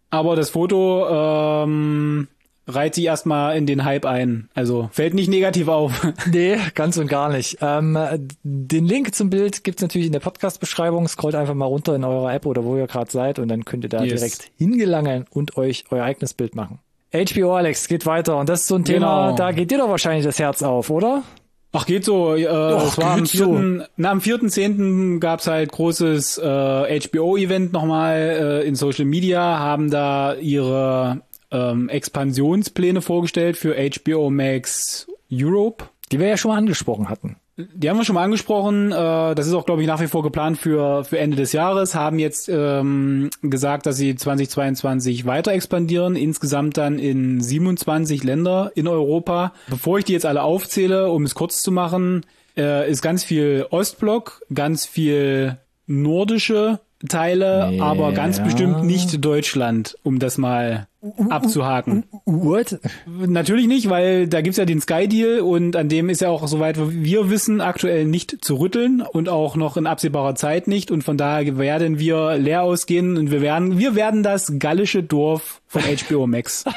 aber das Foto ähm, reiht sich erstmal in den Hype ein. Also fällt nicht negativ auf. Nee, ganz und gar nicht. Ähm, den Link zum Bild gibt's natürlich in der Podcast-Beschreibung. Scrollt einfach mal runter in eurer App oder wo ihr gerade seid und dann könnt ihr da yes. direkt hingelangen und euch euer eigenes Bild machen. H B O, Alex, geht weiter. Und das ist so ein Thema, genau. Da geht dir doch wahrscheinlich das Herz auf, oder? Ach, geht so. Äh, Doch, es war am vierten so. Na, am vierten zehnten gab's halt großes äh, H B O-Event nochmal äh, in Social Media, haben da ihre ähm, Expansionspläne vorgestellt für H B O Max Europe. Die wir ja schon mal angesprochen hatten. Die haben wir schon mal angesprochen. Äh, das ist auch, glaube ich, nach wie vor geplant für für Ende des Jahres. Haben jetzt ähm, gesagt, dass sie zweitausendzweiundzwanzig weiter expandieren. Insgesamt dann in siebenundzwanzig Länder in Europa. Bevor ich die jetzt alle aufzähle, um es kurz zu machen, äh, ist ganz viel Ostblock, ganz viel nordische Teile, ja. aber ganz bestimmt nicht Deutschland, um das mal abzuhaken. What? Natürlich nicht, weil da gibt's ja den Sky Deal und an dem ist ja auch, soweit wir wissen, aktuell nicht zu rütteln und auch noch in absehbarer Zeit nicht und von daher werden wir leer ausgehen und wir werden, wir werden das gallische Dorf von H B O Max.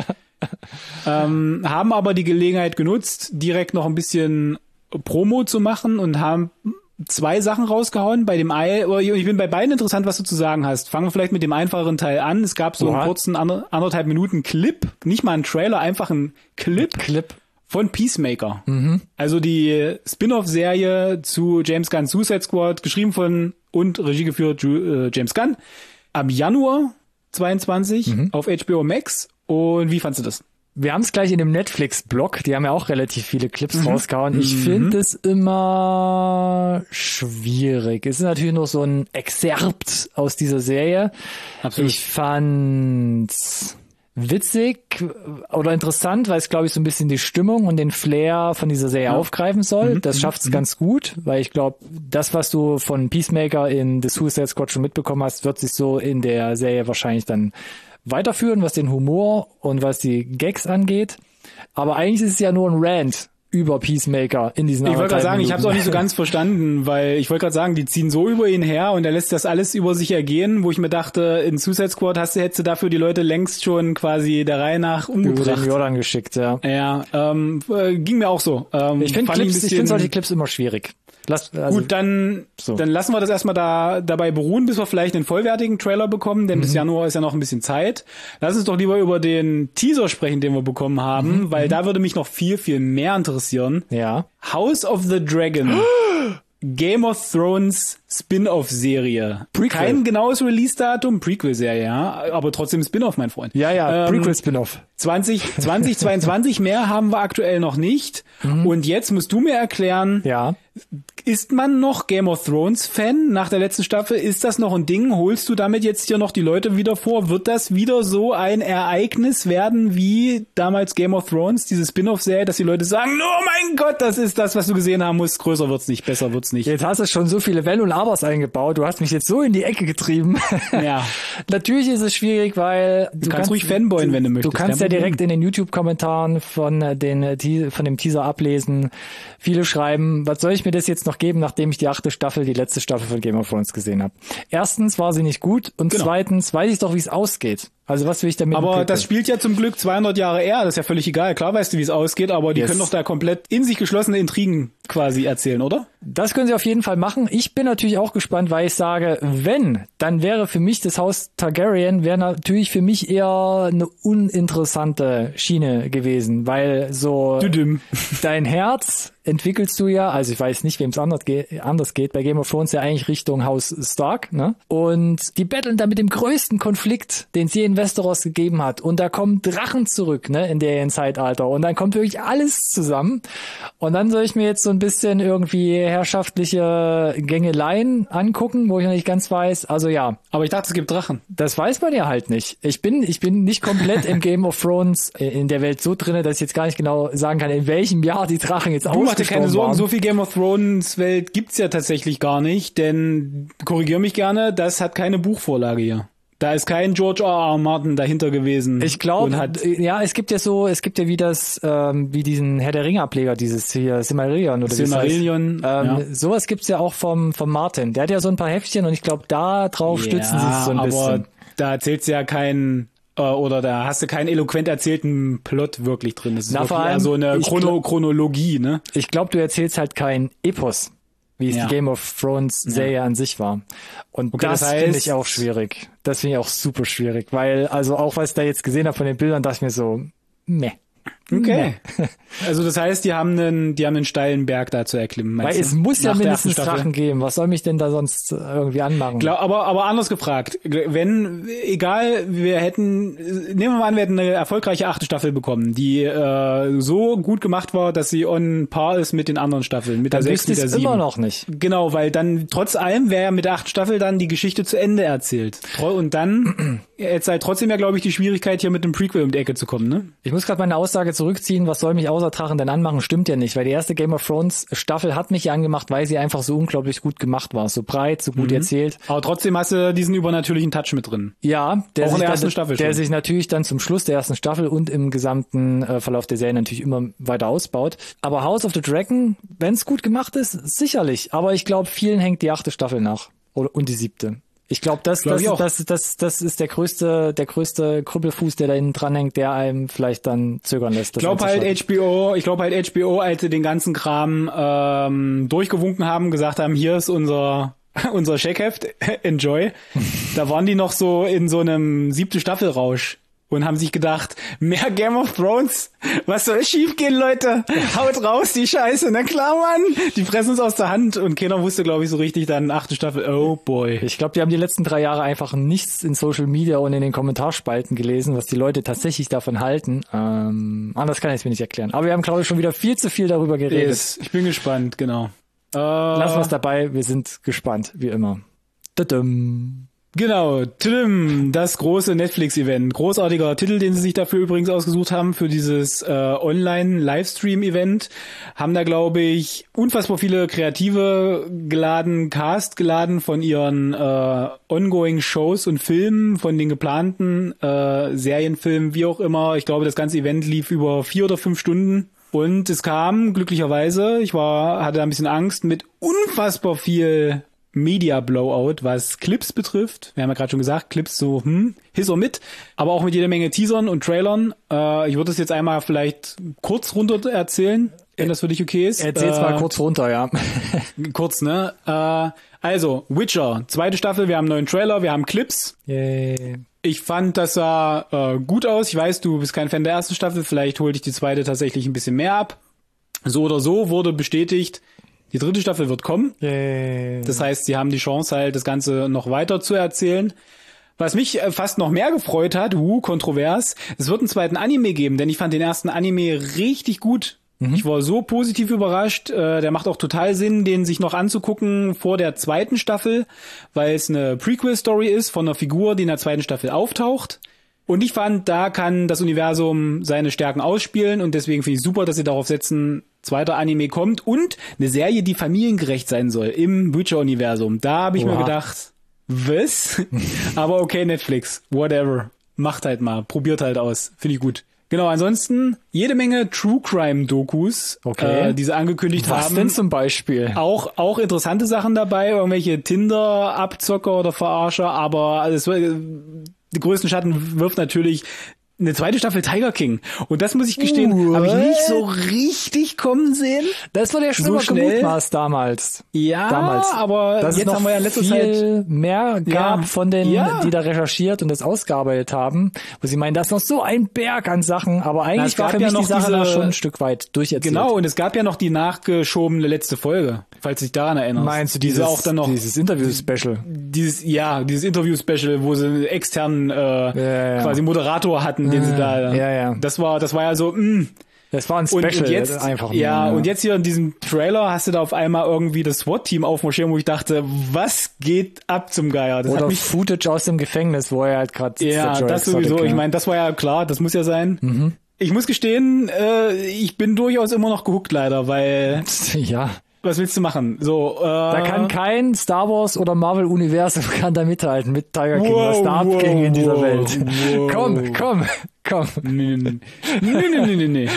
ähm, haben aber die Gelegenheit genutzt, direkt noch ein bisschen Promo zu machen und haben zwei Sachen rausgehauen. Bei dem Ei, ich bin bei beiden interessant, was du zu sagen hast. Fangen wir vielleicht mit dem einfacheren Teil an. Es gab so Oha. einen kurzen ander, anderthalb Minuten Clip, nicht mal ein Trailer, einfach ein Clip, Clip. von Peacemaker. Mhm. Also die Spin-off-Serie zu James Gunn Suicide Squad, geschrieben von und Regie geführt äh, James Gunn. Ab Januar zweiundzwanzig mhm. auf H B O Max. Und wie fandst du das? Wir haben es gleich in dem Netflix-Blog, die haben ja auch relativ viele Clips mhm. rausgehauen. Ich mhm. finde es immer schwierig. Es ist natürlich nur so ein Exerpt aus dieser Serie. Absolut. Ich fand's witzig oder interessant, weil es, glaube ich, so ein bisschen die Stimmung und den Flair von dieser Serie ja. aufgreifen soll. Mhm. Das schafft es mhm. ganz gut, weil ich glaube, das, was du von Peacemaker in The Suicide Squad schon mitbekommen hast, wird sich so in der Serie wahrscheinlich dann weiterführen, was den Humor und was die Gags angeht. Aber eigentlich ist es ja nur ein Rant über Peacemaker in diesen Ich wollte gerade sagen, Minuten. Ich habe es auch nicht so ganz verstanden, weil ich wollte gerade sagen, die ziehen so über ihn her und er lässt das alles über sich ergehen, wo ich mir dachte, in Suicide Squad hast du, hättest du dafür die Leute längst schon quasi der Reihe nach umgebracht. Über den Jordan geschickt, ja. Ja, ähm, äh, ging mir auch so. Ähm, ich finde Clips, ich finde solche Clips immer schwierig. Lass, also, Gut, dann, so. dann lassen wir das erstmal da dabei beruhen, bis wir vielleicht einen vollwertigen Trailer bekommen, denn mhm. bis Januar ist ja noch ein bisschen Zeit. Lass uns doch lieber über den Teaser sprechen, den wir bekommen haben, mhm. weil mhm. da würde mich noch viel, viel mehr interessieren. Ja. House of the Dragon. Game of Thrones Spin-off-Serie. Prequel. Kein genaues Release-Datum, Prequel-Serie, ja, aber trotzdem Spin-off, mein Freund. Ja, ja, ähm, Prequel-Spin-off. zwanzig zweiundzwanzig mehr haben wir aktuell noch nicht. Mhm. Und jetzt musst du mir erklären, ja. ist man noch Game of Thrones Fan nach der letzten Staffel? Ist das noch ein Ding? Holst du damit jetzt hier noch die Leute wieder vor? Wird das wieder so ein Ereignis werden wie damals Game of Thrones, diese Spin-off-Serie, dass die Leute sagen, oh mein Gott, das ist das, was du gesehen haben musst. Größer wird's nicht, besser wird's nicht. Jetzt hast du schon so viele Wenn und Abers eingebaut. Du hast mich jetzt so in die Ecke getrieben. Ja. Natürlich ist es schwierig, weil du, du kannst, kannst ruhig fanboyen, wenn du möchtest. Du kannst ja direkt in den YouTube-Kommentaren von den von dem Teaser ablesen. Viele schreiben, was soll ich mir das jetzt noch geben, nachdem ich die achte Staffel, die letzte Staffel von Game of Thrones gesehen habe? Erstens war sie nicht gut und genau. zweitens weiß ich doch, wie es ausgeht. Also was will ich damit? Aber das spielt ja zum Glück zweihundert Jahre eher, das ist ja völlig egal. Klar weißt du, wie es ausgeht, aber die yes. können doch da komplett in sich geschlossene Intrigen quasi erzählen, oder? Das können sie auf jeden Fall machen. Ich bin natürlich auch gespannt, weil ich sage, wenn, dann wäre für mich das Haus Targaryen, wäre natürlich für mich eher eine uninteressante Schiene gewesen, weil so Düdüm. Dein Herz entwickelst du ja, also ich weiß nicht, wem es anders, ge- anders geht, bei Game of Thrones ja eigentlich Richtung Haus Stark, ne? Und die battlen da mit dem größten Konflikt, den es je in Westeros gegeben hat. Und da kommen Drachen zurück, ne, in der Zeitalter. Und dann kommt wirklich alles zusammen. Und dann soll ich mir jetzt so ein bisschen irgendwie herrschaftliche Gängeleien angucken, wo ich noch nicht ganz weiß. Also ja. Aber ich dachte, es gibt Drachen. Das weiß man ja halt nicht. Ich bin, ich bin nicht komplett im Game of Thrones in der Welt so drinne, dass ich jetzt gar nicht genau sagen kann, in welchem Jahr die Drachen jetzt ausgestorben waren. Mach dir keine Sorgen, so viel Game of Thrones Welt gibt's ja tatsächlich gar nicht, denn, korrigier mich gerne, das hat keine Buchvorlage hier. Da ist kein George R. R. Martin dahinter gewesen. Ich glaube, ja, es gibt ja so, es gibt ja wie das, ähm, wie diesen Herr der Ringe Ableger, dieses hier Silmarillion oder Silmarillion, wie das heißt. Ähm, ja. Sowas gibt's ja auch vom vom Martin. Der hat ja so ein paar Heftchen und ich glaube, da drauf ja, stützen sie sich so ein bisschen. da erzählst du ja keinen, äh, oder da hast du keinen eloquent erzählten Plot wirklich drin. Das ist Na, wirklich vor allem, eher so eine ich Chrono glaub- Chronologie, ne? Ich glaube, du erzählst halt kein Epos, wie es Ja. die Game of Thrones Serie an sich war. Und Okay, das, das finde heißt- ich auch schwierig. Das finde ich auch super schwierig, weil, also auch was ich da jetzt gesehen habe von den Bildern, dachte ich mir so, meh. Okay. Also das heißt, die haben einen, die haben einen steilen Berg da zu erklimmen. meinst Weil du? es muss ja Nach der mindestens ersten Staffel? Drachen geben. Was soll mich denn da sonst irgendwie anmachen? Glaub, aber, aber anders gefragt, wenn, egal, wir hätten, nehmen wir mal an, wir hätten eine erfolgreiche achte Staffel bekommen, die äh, so gut gemacht war, dass sie on par ist mit den anderen Staffeln, mit der Dann sechs, wüsste mit ich der es sieben. immer noch nicht. Genau, weil dann trotz allem wäre ja mit der achten Staffel dann die Geschichte zu Ende erzählt. Tro- Und dann jetzt halt trotzdem ja, glaube ich, die Schwierigkeit, hier mit dem Prequel um die Ecke zu kommen, ne? Ich muss gerade meine Aussage zurückziehen, was soll mich außer Drachen denn anmachen, stimmt ja nicht, weil die erste Game of Thrones Staffel hat mich ja angemacht, weil sie einfach so unglaublich gut gemacht war, so breit, so gut erzählt. Aber trotzdem hast du diesen übernatürlichen Touch mit drin. Ja, der, Auch in sich, der ersten dann, Staffel der schon. sich natürlich dann zum Schluss der ersten Staffel und im gesamten äh, Verlauf der Serie natürlich immer weiter ausbaut. Aber House of the Dragon, wenn es gut gemacht ist, sicherlich. Aber ich glaube, vielen hängt die achte Staffel nach. Oder, und die siebte. Ich glaube, das, Glaub das, ich auch. das, das, das ist der größte, der größte Krüppelfuß, der da hinten dranhängt, der einem vielleicht dann zögern lässt. Ich glaube halt H B O, ich glaube halt H B O, als sie den ganzen Kram ähm, durchgewunken haben, gesagt haben, hier ist unser unser Scheckheft, enjoy. Da waren die noch so in so einem siebte Staffelrausch und haben sich gedacht, mehr Game of Thrones, was soll schief gehen, Leute? Haut raus, die Scheiße, na klar, Mann. Die fressen uns aus der Hand und keiner wusste, glaube ich, so richtig dann achte Staffel, oh boy. Ich glaube, die haben die letzten drei Jahre einfach nichts in Social Media und in den Kommentarspalten gelesen, was die Leute tatsächlich davon halten. Ähm, anders kann ich es mir nicht erklären. Aber wir haben, glaube ich, schon wieder viel zu viel darüber geredet. Yes, ich bin gespannt, genau. Äh, Lassen wir es dabei, wir sind gespannt, wie immer. Tadam. Genau, Tim, das große Netflix-Event. Großartiger Titel, den sie sich dafür übrigens ausgesucht haben, für dieses äh, Online-Livestream-Event. Haben da, glaube ich, unfassbar viele Kreative geladen, Cast geladen von ihren äh, Ongoing-Shows und Filmen, von den geplanten äh, Serienfilmen, wie auch immer. Ich glaube, das ganze Event lief über vier oder fünf Stunden. Und es kam, glücklicherweise, ich war, hatte ein bisschen Angst, mit unfassbar viel Media Blowout, was Clips betrifft. Wir haben ja gerade schon gesagt, Clips so, hm, his or mit, aber auch mit jeder Menge Teasern und Trailern. Äh, ich würde es jetzt einmal vielleicht kurz runter erzählen, wenn das für dich okay ist. Erzähl's äh, mal kurz runter, ja. Kurz, ne? Äh, also, Witcher, zweite Staffel, wir haben einen neuen Trailer, wir haben Clips. Yay. Ich fand, das sah äh, gut aus. Ich weiß, du bist kein Fan der ersten Staffel, vielleicht holt dich die zweite tatsächlich ein bisschen mehr ab. So oder so wurde bestätigt, die dritte Staffel wird kommen. Yay. Das heißt, sie haben die Chance halt, das Ganze noch weiter zu erzählen. Was mich äh, fast noch mehr gefreut hat, uh, kontrovers, es wird einen zweiten Anime geben, denn ich fand den ersten Anime richtig gut. Mhm. Ich war so positiv überrascht. Äh, der macht auch total Sinn, den sich noch anzugucken vor der zweiten Staffel, weil es eine Prequel-Story ist von einer Figur, die in der zweiten Staffel auftaucht. Und ich fand, da kann das Universum seine Stärken ausspielen und deswegen finde ich super, dass sie darauf setzen, zweiter Anime kommt und eine Serie, die familiengerecht sein soll im Witcher-Universum. Da habe ich Oha. mir gedacht, was? Aber okay, Netflix, whatever. Macht halt mal, probiert halt aus. Finde ich gut. Genau, ansonsten jede Menge True-Crime-Dokus, Okay. äh, die sie angekündigt Was haben. denn zum Beispiel? Auch, auch interessante Sachen dabei, irgendwelche Tinder-Abzocker oder Verarscher, aber alles, die größten Schatten wirft natürlich eine zweite Staffel Tiger King. Und das muss ich gestehen, habe ich nicht so richtig kommen sehen. Das war der schon immer schnell. gemutmaßt damals. Ja, damals. aber Dass es jetzt noch haben wir ja in letzter viel Zeit mehr gab Ja. von denen, Ja. die da recherchiert und das ausgearbeitet haben, wo sie meinen, da ist noch so ein Berg an Sachen, aber eigentlich es war gab für ja mich die noch Sache diese- da schon ein Stück weit durcherzählt. Genau, und es gab ja noch die nachgeschobene letzte Folge, falls du dich daran erinnerst. Meinst du Diese dieses, auch dann noch dieses Interview-Special? dieses ja, dieses Interview-Special, wo sie einen externen äh, ja, ja. quasi Moderator hatten, den sie da ja, ja. Das war das war ja so, mh. Das war ein Und, Special und jetzt, einfach nur, ja, und jetzt hier in diesem Trailer hast du da auf einmal irgendwie das SWAT-Team aufmarschieren, wo ich dachte, was geht ab zum Geier? Das Oder hat mich, Footage aus dem Gefängnis, wo er halt gerade sitzt. ja, der Joe das Exotic, sowieso. ja. Ich meine, das war ja klar, das muss ja sein. Ich muss gestehen, äh, ich bin durchaus immer noch gehuckt leider, weil Ja. was willst du machen? So, äh, Da kann kein Star Wars oder Marvel-Universum kann da mithalten mit Tiger King, Wow, was da wow, abging in dieser wow, Welt. wow. Komm, komm, komm. nee, nee, nee, nee, nee, nee, nee.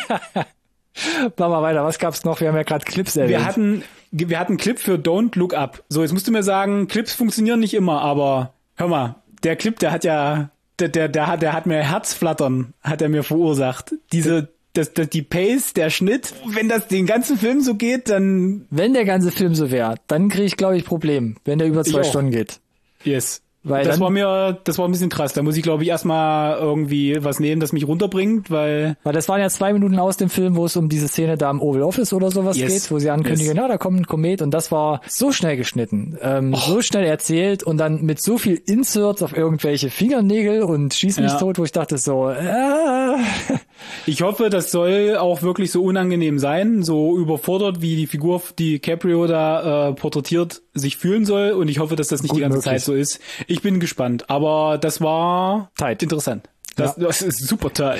Machen wir weiter. Was gab's noch? Wir haben ja gerade Clips erwähnt. Wir hatten, wir hatten einen Clip für Don't Look Up. So, jetzt musst du mir sagen, Clips funktionieren nicht immer, aber hör mal, der Clip, der hat ja, der, der, der hat, der hat mir Herzflattern, hat er mir verursacht. Diese, das, das, die Pace, der Schnitt, wenn das den ganzen Film so geht, dann... Wenn der ganze Film so wäre, dann kriege ich, glaube ich, Problem, wenn der über zwei Stunden geht. Yes. Weil das dann, war mir, das war ein bisschen krass. Da muss ich, glaube ich, erstmal irgendwie was nehmen, das mich runterbringt, weil... Weil das waren ja zwei Minuten aus dem Film, wo es um diese Szene da im Oval Office oder sowas yes. geht, wo sie ankündigen, yes. ja, da kommt ein Komet und das war so schnell geschnitten, ähm, oh. so schnell erzählt und dann mit so viel Inserts auf irgendwelche Fingernägel und schieß mich ja. tot, wo ich dachte so, äh. Ich hoffe, das soll auch wirklich so unangenehm sein, so überfordert, wie die Figur, die Caprio da äh, porträtiert, sich fühlen soll und ich hoffe, dass das nicht Gut die ganze möglich. Zeit so ist. Ich bin gespannt, aber das war tight. Interessant. Das, ja. das ist super tight.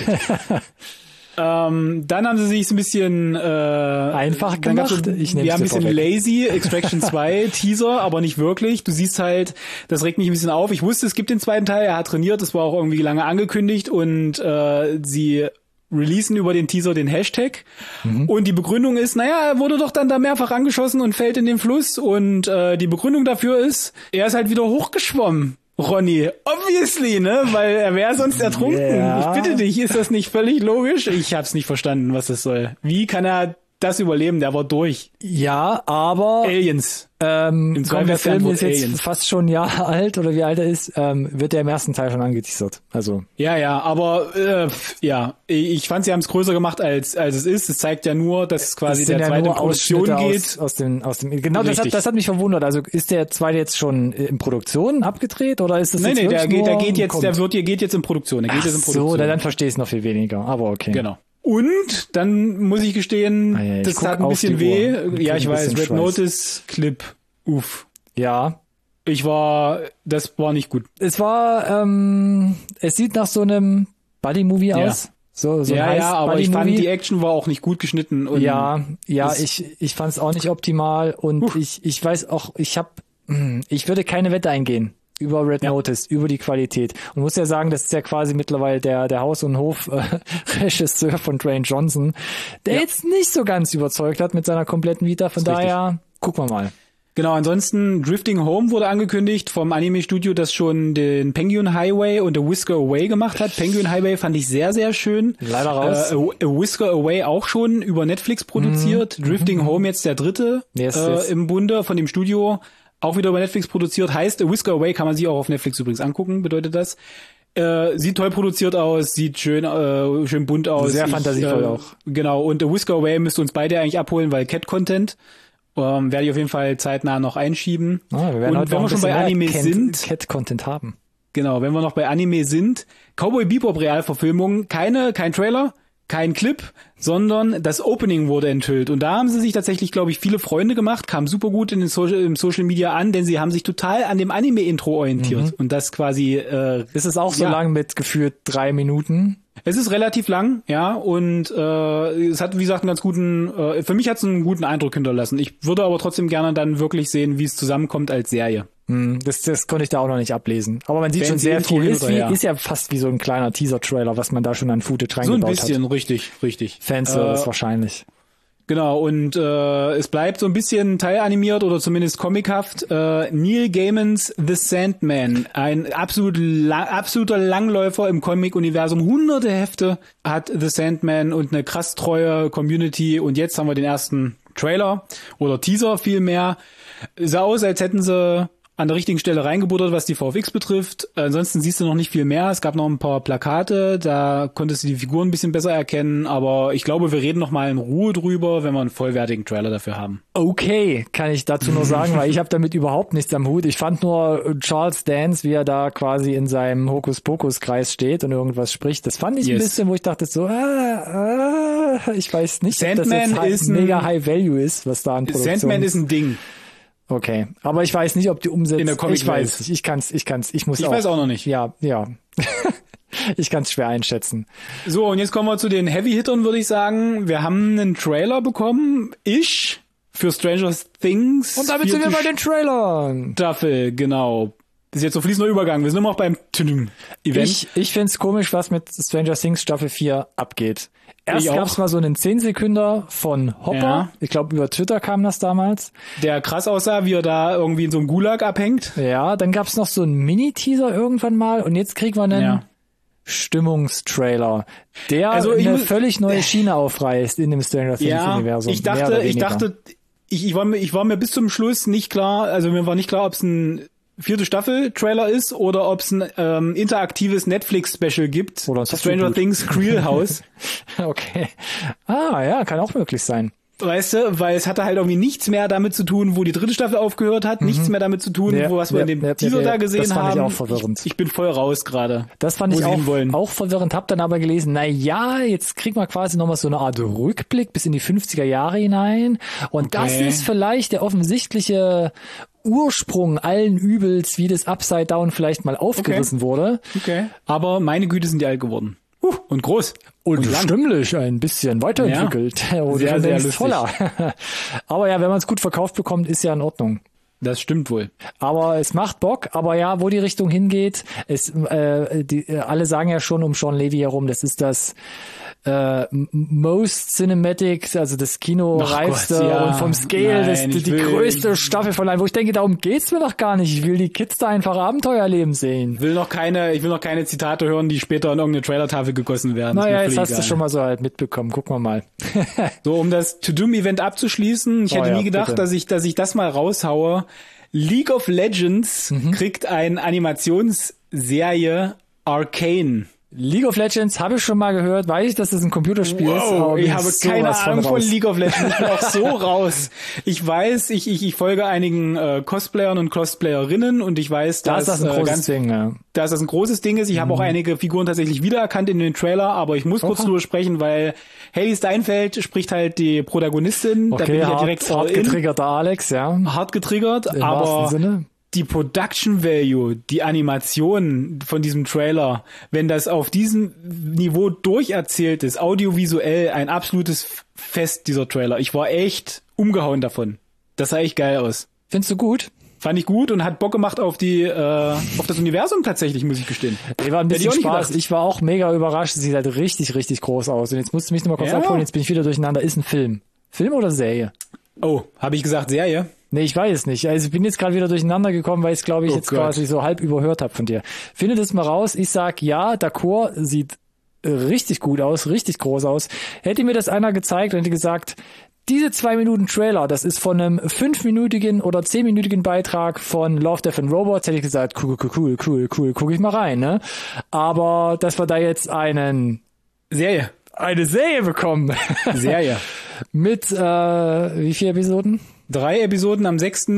ähm, dann haben sie sich ein bisschen äh, einfach gemacht. So, ich wir haben ein bisschen vorweg. lazy, Extraction zwei Teaser, aber nicht wirklich. Du siehst halt, das regt mich ein bisschen auf. Ich wusste, es gibt den zweiten Teil, er hat trainiert, das war auch irgendwie lange angekündigt und äh, sie releasen über den Teaser den Hashtag mhm. und die Begründung ist, naja, er wurde doch dann da mehrfach angeschossen und fällt in den Fluss und äh, die Begründung dafür ist, er ist halt wieder hochgeschwommen. Ronny, obviously, ne, weil er wäre sonst ertrunken. Yeah. Ich bitte dich, ist das nicht völlig logisch? Ich hab's nicht verstanden, was das soll. Wie kann er das überleben? Der war durch. Ja, aber Aliens. Ähm, Im komm, der Film ist jetzt Aliens. fast schon ein Jahr alt oder wie alt er ist, ähm, wird der im ersten Teil schon angeteasert. Also ja, ja, aber äh, ja, ich fand, sie haben es größer gemacht als als es ist. Es zeigt ja nur, dass es quasi der ja zweite in Produktion geht. Aus, aus dem, aus dem, genau, das hat, das hat mich verwundert. Also ist der zweite jetzt schon in Produktion abgedreht oder ist das nein, jetzt nee, der geht, der geht jetzt, kommt? der wird, der geht jetzt in Produktion. Der geht Ach jetzt in Produktion. So, dann verstehe ich es noch viel weniger. Aber okay. Genau. Und dann muss ich gestehen, ah, ja, ich das tat ein bisschen weh. Ja, ich weiß, Red Schweiß. Notice Clip. Uff. Ja. Ich war, das war nicht gut. Es war, ähm, es sieht nach so einem Buddy-Movie ja. aus. So, so ja, ein ja, aber ich fand, die Action war auch nicht gut geschnitten. Und ja, ja, ich, ich fand es auch nicht optimal und uh. ich, ich weiß auch, ich hab, ich würde keine Wette eingehen über Red ja. Notice, über die Qualität. Und muss ja sagen, das ist ja quasi mittlerweile der, der Haus- und Hof-Regisseur von Dwayne Johnson, der ja. jetzt nicht so ganz überzeugt hat mit seiner kompletten Vita. Von daher, richtig. Gucken wir mal. Genau, ansonsten Drifting Home wurde angekündigt vom Anime-Studio, das schon den Penguin Highway und A Whisker Away gemacht hat. Penguin Highway fand ich sehr, sehr schön. Leider raus. Äh, A Whisker Away auch schon über Netflix produziert. Mhm. Drifting mhm. Home jetzt der dritte yes, äh, yes. im Bunde von dem Studio. Auch wieder über Netflix produziert. Heißt, A Whisker Away kann man sich auch auf Netflix übrigens angucken, bedeutet das. Äh, sieht toll produziert aus, sieht schön äh, schön bunt aus. Sehr ich, fantasievoll äh, auch. Genau, und A Whisker Away müsste uns beide eigentlich abholen, weil Cat-Content. Ähm, werde ich auf jeden Fall zeitnah noch einschieben. Ah, wir werden und heute wenn wir schon bei Anime Cat, sind, Cat-Content haben. Genau, wenn wir noch bei Anime sind, Cowboy Bebop Realverfilmung, keine, kein Trailer, kein Clip, sondern das Opening wurde enthüllt. Und da haben sie sich tatsächlich, glaube ich, viele Freunde gemacht, kam super gut in den Social, im Social Media an, denn sie haben sich total an dem Anime-Intro orientiert. Mhm. Und das quasi, äh, ist es auch so ja. lang mit gefühlt drei Minuten? Es ist relativ lang, ja, und äh, es hat, wie gesagt, einen ganz guten, äh, für mich hat es einen guten Eindruck hinterlassen. Ich würde aber trotzdem gerne dann wirklich sehen, wie es zusammenkommt als Serie. Hm, das, das konnte ich da auch noch nicht ablesen. Aber man sieht Wenn schon sehr viel, ist, wie, ist ja fast wie so ein kleiner Teaser-Trailer, was man da schon an Footage reingebaut hat. So ein bisschen, hat. richtig, richtig. Fanservice äh, wahrscheinlich. Genau, und äh, es bleibt so ein bisschen teilanimiert oder zumindest comichaft. Äh, Neil Gaimans The Sandman, ein absolut la- absoluter Langläufer im Comic-Universum. Hunderte Hefte hat The Sandman und eine krass treue Community. Und jetzt haben wir den ersten Trailer oder Teaser vielmehr. Sah aus, als hätten sie an der richtigen Stelle reingebuttert, was die V F X betrifft. Ansonsten siehst du noch nicht viel mehr. Es gab noch ein paar Plakate, da konntest du die Figuren ein bisschen besser erkennen, aber ich glaube, wir reden noch mal in Ruhe drüber, wenn wir einen vollwertigen Trailer dafür haben. Okay, kann ich dazu nur sagen, weil ich habe damit überhaupt nichts am Hut. Ich fand nur Charles Dance, wie er da quasi in seinem Hokuspokus-Kreis steht und irgendwas spricht. Das fand ich yes. ein bisschen, wo ich dachte so, ah, ah, ich weiß nicht, Sandman ob das jetzt ist mega ein, High Value ist, was da an Produktion Sandman ist ein Ding. Okay, aber ich weiß nicht, ob die Umsetzung... In der Comic ich weiß nicht, ich kann's, ich kann's, ich muss ich auch... Ich weiß auch noch nicht. Ja, ja. Ich kann's schwer einschätzen. So, und jetzt kommen wir zu den Heavy-Hittern, würde ich sagen. Wir haben einen Trailer bekommen, ich, für Stranger Things. Und damit sind wir bei den Trailern. Staffel, genau. Das ist jetzt so fließender Übergang. Wir sind immer noch beim Event. Ich, ich find's komisch, was mit Stranger Things Staffel vier abgeht. Erst Ich gab es mal so einen zehn Sekünder von Hopper. Ja. Ich glaube, über Twitter kam das damals. Der krass aussah, wie er da irgendwie in so einem Gulag abhängt. Ja, dann gab es noch so einen Mini-Teaser irgendwann mal und jetzt kriegen wir einen Ja. Stimmungstrailer, der Also ich eine muss- völlig neue Schiene aufreißt in dem Stranger Things Ja, Universum. ich mehr dachte, oder ich weniger. dachte, ich, ich war mir, ich war mir bis zum Schluss nicht klar, also mir war nicht klar, ob es ein vierte Staffel-Trailer ist oder ob es ein ähm, interaktives Netflix-Special gibt. Oder ein Stranger Software-Boot. Things Creel House. Okay. Ah, ja, kann auch möglich sein. Weißt du, weil es hatte halt irgendwie nichts mehr damit zu tun, wo die dritte Staffel aufgehört hat, nichts mehr damit zu tun, Ja, wo was wir ja, in dem ja, Teaser ja, ja. da gesehen Das fand ich haben. auch verwirrend. Ich, ich bin voll raus gerade. Das fand wo ich sie auch, hinwollen. auch verwirrend, hab dann aber gelesen, na ja, jetzt kriegt man quasi nochmal so eine Art Rückblick bis in die fünfziger Jahre hinein und das Okay. ist vielleicht der offensichtliche Ursprung allen Übels, wie das Upside Down vielleicht mal aufgerissen wurde. Okay. Aber meine Güte sind die alt geworden. Uh, und groß. Und lang. stimmlich ein bisschen weiterentwickelt. Oder Sehr, schon sehr längst lustig. voller. Aber ja, wenn man es gut verkauft bekommt, ist ja in Ordnung. Das stimmt wohl. Aber es macht Bock, aber ja, wo die Richtung hingeht, es, äh, die, äh, alle sagen ja schon um Sean Levy herum, das ist das äh, m- most cinematic, also das Kino-reifste Ach Gott, ja. und vom Scale, Nein, das, die, ich die will- größte Staffel von allen, wo ich denke, darum geht's mir doch gar nicht. Ich will die Kids da einfach Abenteuer leben sehen. Ich will noch keine, ich will noch keine Zitate hören, die später in irgendeine Trailertafel gegossen werden. Ist mir Naja, jetzt völlig hast du egal. schon mal so halt mitbekommen. Gucken wir mal. So, um das To-Doom-Event abzuschließen, ich Oh hätte ja, nie gedacht, bitte. dass ich, dass ich das mal raushaue. League of Legends Mhm. kriegt eine Animationsserie Arcane. League of Legends habe ich schon mal gehört, weiß ich, dass das ein Computerspiel ist. Wow, aber ich bin habe sowas keine Ahnung von raus. League of Legends. Ich bin auch so raus. Ich weiß, ich, ich, ich folge einigen äh, Cosplayern und Cosplayerinnen und ich weiß, Da dass ist das ein äh, großes ganz, Ding, ja. dass das ein großes Ding ist. Ich habe auch einige Figuren tatsächlich wiedererkannt in den Trailer, aber ich muss kurz Oha. drüber sprechen, weil Haley Steinfeld spricht halt die Protagonistin. da bin Okay, ich ja hart, direkt all hart in. getriggerter Alex, ja. Hart getriggert, Im aber wahrsten Sinne. die Production Value, die Animation von diesem Trailer, wenn das auf diesem Niveau durcherzählt ist, audiovisuell ein absolutes Fest, dieser Trailer. Ich war echt umgehauen davon. Das sah echt geil aus. Findest du gut? Fand ich gut und hat Bock gemacht auf die, äh, auf das Universum tatsächlich, muss ich gestehen. Ich war ein Hätte ich bisschen auch nicht Spaß. gedacht. Ich war auch mega überrascht. Sie sieht halt richtig, richtig groß aus. Und jetzt musst du mich nochmal kurz Ja. abholen. Jetzt bin ich wieder durcheinander. Ist ein Film. Film oder Serie? Oh, habe ich gesagt Serie? Nee, ich weiß es nicht. Also ich bin jetzt gerade wieder durcheinander gekommen, weil ich es, glaube ich, Oh jetzt Gott. quasi so halb überhört habe von dir. Finde das mal raus. Ich sag, ja, D'accord sieht äh, richtig gut aus, richtig groß aus. Hätte mir das einer gezeigt und hätte gesagt, diese zwei Minuten Trailer, das ist von einem fünfminütigen oder zehnminütigen Beitrag von Love, Death and Robots, hätte ich gesagt, cool, cool, cool, cool, cool, guck ich mal rein, ne? Aber dass wir da jetzt einen, Serie. eine Serie bekommen Serie. mit, äh, wie viele Episoden? Drei Episoden am sechsten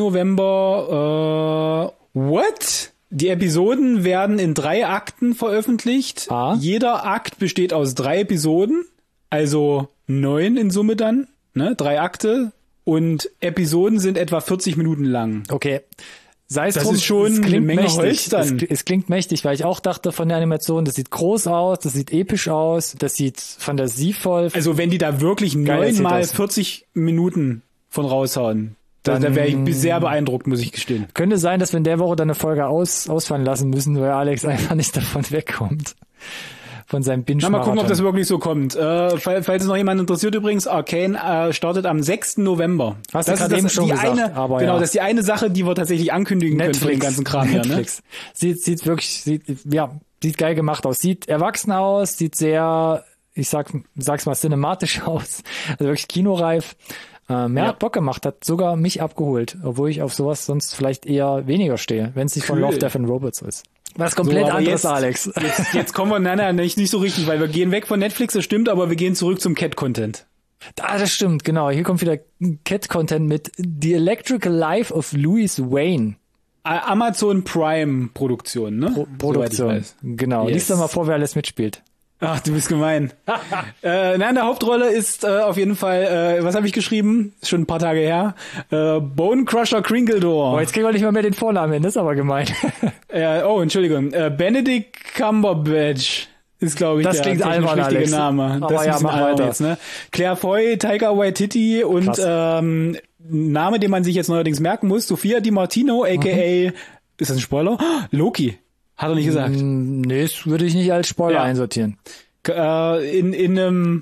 November. Äh, what? Die Episoden werden in drei Akten veröffentlicht. Ah. Jeder Akt besteht aus drei Episoden, also neun in Summe dann, ne? Drei Akte. Und Episoden sind etwa vierzig Minuten lang. Okay. Sei es Das drum, ist schon es eine klingt Menge mächtig. Holz dann. Es, es klingt mächtig, weil ich auch dachte von der Animation, das sieht groß aus, das sieht episch aus, das sieht fantasievoll. Also wenn die da wirklich Geil erzählt neunmal aus. vierzig Minuten von raushauen, da, da wäre ich sehr beeindruckt, muss ich gestehen. Könnte sein, dass wir in der Woche dann eine Folge aus, ausfallen lassen müssen, weil Alex einfach nicht davon wegkommt. Von seinem binge Na, mal gucken, ob das wirklich so kommt. Äh, falls, falls es noch jemand interessiert übrigens, Arcane äh, startet am sechsten November. Hast du das gerade ist eben das, schon die gesagt, eine, aber genau, ja. das ist die eine Sache, die wir tatsächlich ankündigen können für den ganzen Kram hier. Ne? Netflix. Sieht, sieht wirklich, sieht, ja, sieht geil gemacht aus. Sieht erwachsen aus, sieht sehr, ich sag, sag's mal, cinematisch aus. Also wirklich kinoreif. Äh, mehr Ja. hat Bock gemacht, hat sogar mich abgeholt, obwohl ich auf sowas sonst vielleicht eher weniger stehe, wenn es nicht von Cool. Love, Death and Robots ist. Was komplett So, aber anderes, jetzt- Alex. Jetzt, jetzt kommen wir, nein, nein, nicht, nicht so richtig, weil wir gehen weg von Netflix, das stimmt, aber wir gehen zurück zum Cat-Content. Ah, das stimmt, genau. Hier kommt wieder Cat-Content mit The Electrical Life of Louis Wayne. A- Amazon Prime Produktion, ne? Pro Produktion. Soweit ich weiß. Genau. Yes. Lies doch mal vor, wer alles mitspielt. Ach, du bist gemein. äh, nein, der Hauptrolle ist äh, auf jeden Fall, äh, was habe ich geschrieben? Ist schon ein paar Tage her. Äh, Bone Crusher Kringledor. Oh, jetzt kriegen wir nicht mal mehr den Vornamen hin, das ist aber gemein. Äh, oh, Entschuldigung. Äh, Benedict Cumberbatch ist, glaube ich, Das der klingt technisch albern, richtige Alex. Name. Aber Das ist ja, ein bisschen mach albern weiter. jetzt, ne? Claire Foy, Taika Waititi und Krass. ähm, Name, den man sich jetzt neuerdings merken muss, Sophia Di Martino, aka, Mhm. ist das ein Spoiler? Loki. Hat er nicht gesagt. Mm, nee, das würde ich nicht als Spoiler Ja. einsortieren. Äh, in, in einem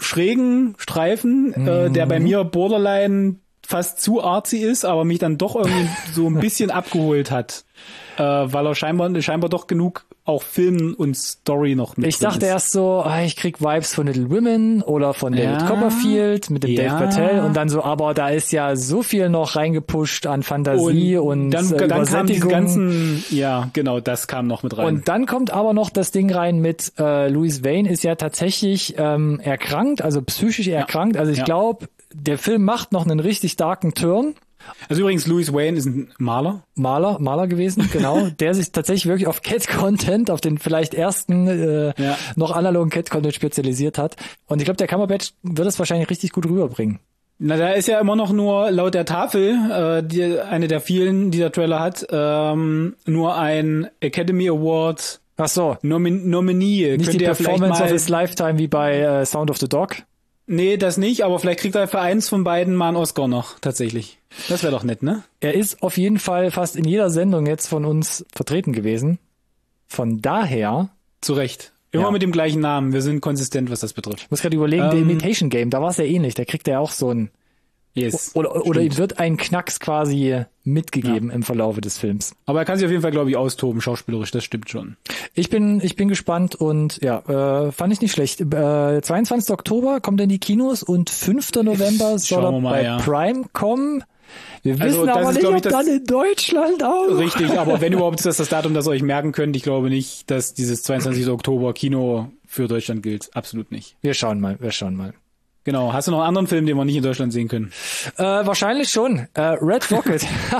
schrägen Streifen, mhm. äh, der bei mir borderline fast zu artsy ist, aber mich dann doch irgendwie so ein bisschen abgeholt hat, äh, weil er scheinbar scheinbar doch genug auch Film und Story noch mit Ich dachte ist. erst so, ah, ich krieg Vibes von Little Women oder von David ja, Copperfield mit dem ja. Dave Patel und dann so, aber da ist ja so viel noch reingepusht an Fantasie und, und dann, äh, dann kam diese Übersättigung. ganzen, ja genau, das kam noch mit rein. Und dann kommt aber noch das Ding rein mit äh, Louis Wayne ist ja tatsächlich ähm, erkrankt, also psychisch erkrankt. Also ich ja. glaube, der Film macht noch einen richtig darken Turn. Also übrigens, Louis Wayne ist ein Maler. Maler, Maler gewesen, genau, der sich tatsächlich wirklich auf Cat-Content, auf den vielleicht ersten äh, ja. noch analogen Cat-Content spezialisiert hat. Und ich glaube, der Cumberbatch wird es wahrscheinlich richtig gut rüberbringen. Na, da ist ja immer noch nur laut der Tafel, äh, die eine der vielen, die der Trailer hat, ähm, nur ein Academy Award Ach so. Nomin- Nominee. Nicht Könnt die ihr Performance mal, of his Lifetime wie bei äh, Sound of the Dog? Nee, das nicht, aber vielleicht kriegt er für eins von beiden mal einen Oscar noch, tatsächlich. Das wäre doch nett, ne? Er ist auf jeden Fall fast in jeder Sendung jetzt von uns vertreten gewesen. Von daher... Zu Recht. Immer ja. mit dem gleichen Namen. Wir sind konsistent, was das betrifft. Ich muss gerade überlegen, ähm, der Imitation Game, da war es ja ähnlich. Da kriegt er auch so ein... Yes, oder oder ihm wird ein Knacks quasi mitgegeben ja. im Verlaufe des Films. Aber er kann sich auf jeden Fall, glaube ich, austoben, schauspielerisch, das stimmt schon. Ich bin ich bin gespannt und ja, äh, fand ich nicht schlecht. Äh, zweiundzwanzigster Oktober kommt er in die Kinos und fünfter November soll er mal, bei ja. Prime kommen. Wir also, wissen aber ist, nicht, ob ich, dann in Deutschland auch. Richtig, aber wenn überhaupt ist das das Datum, das ihr euch merken könnt. Ich glaube nicht, dass dieses zweiundzwanzigster Oktober Kino für Deutschland gilt. Absolut nicht. Wir schauen mal, wir schauen mal. Genau. Hast du noch einen anderen Film, den wir nicht in Deutschland sehen können? Äh, wahrscheinlich schon. Äh, Red Rocket.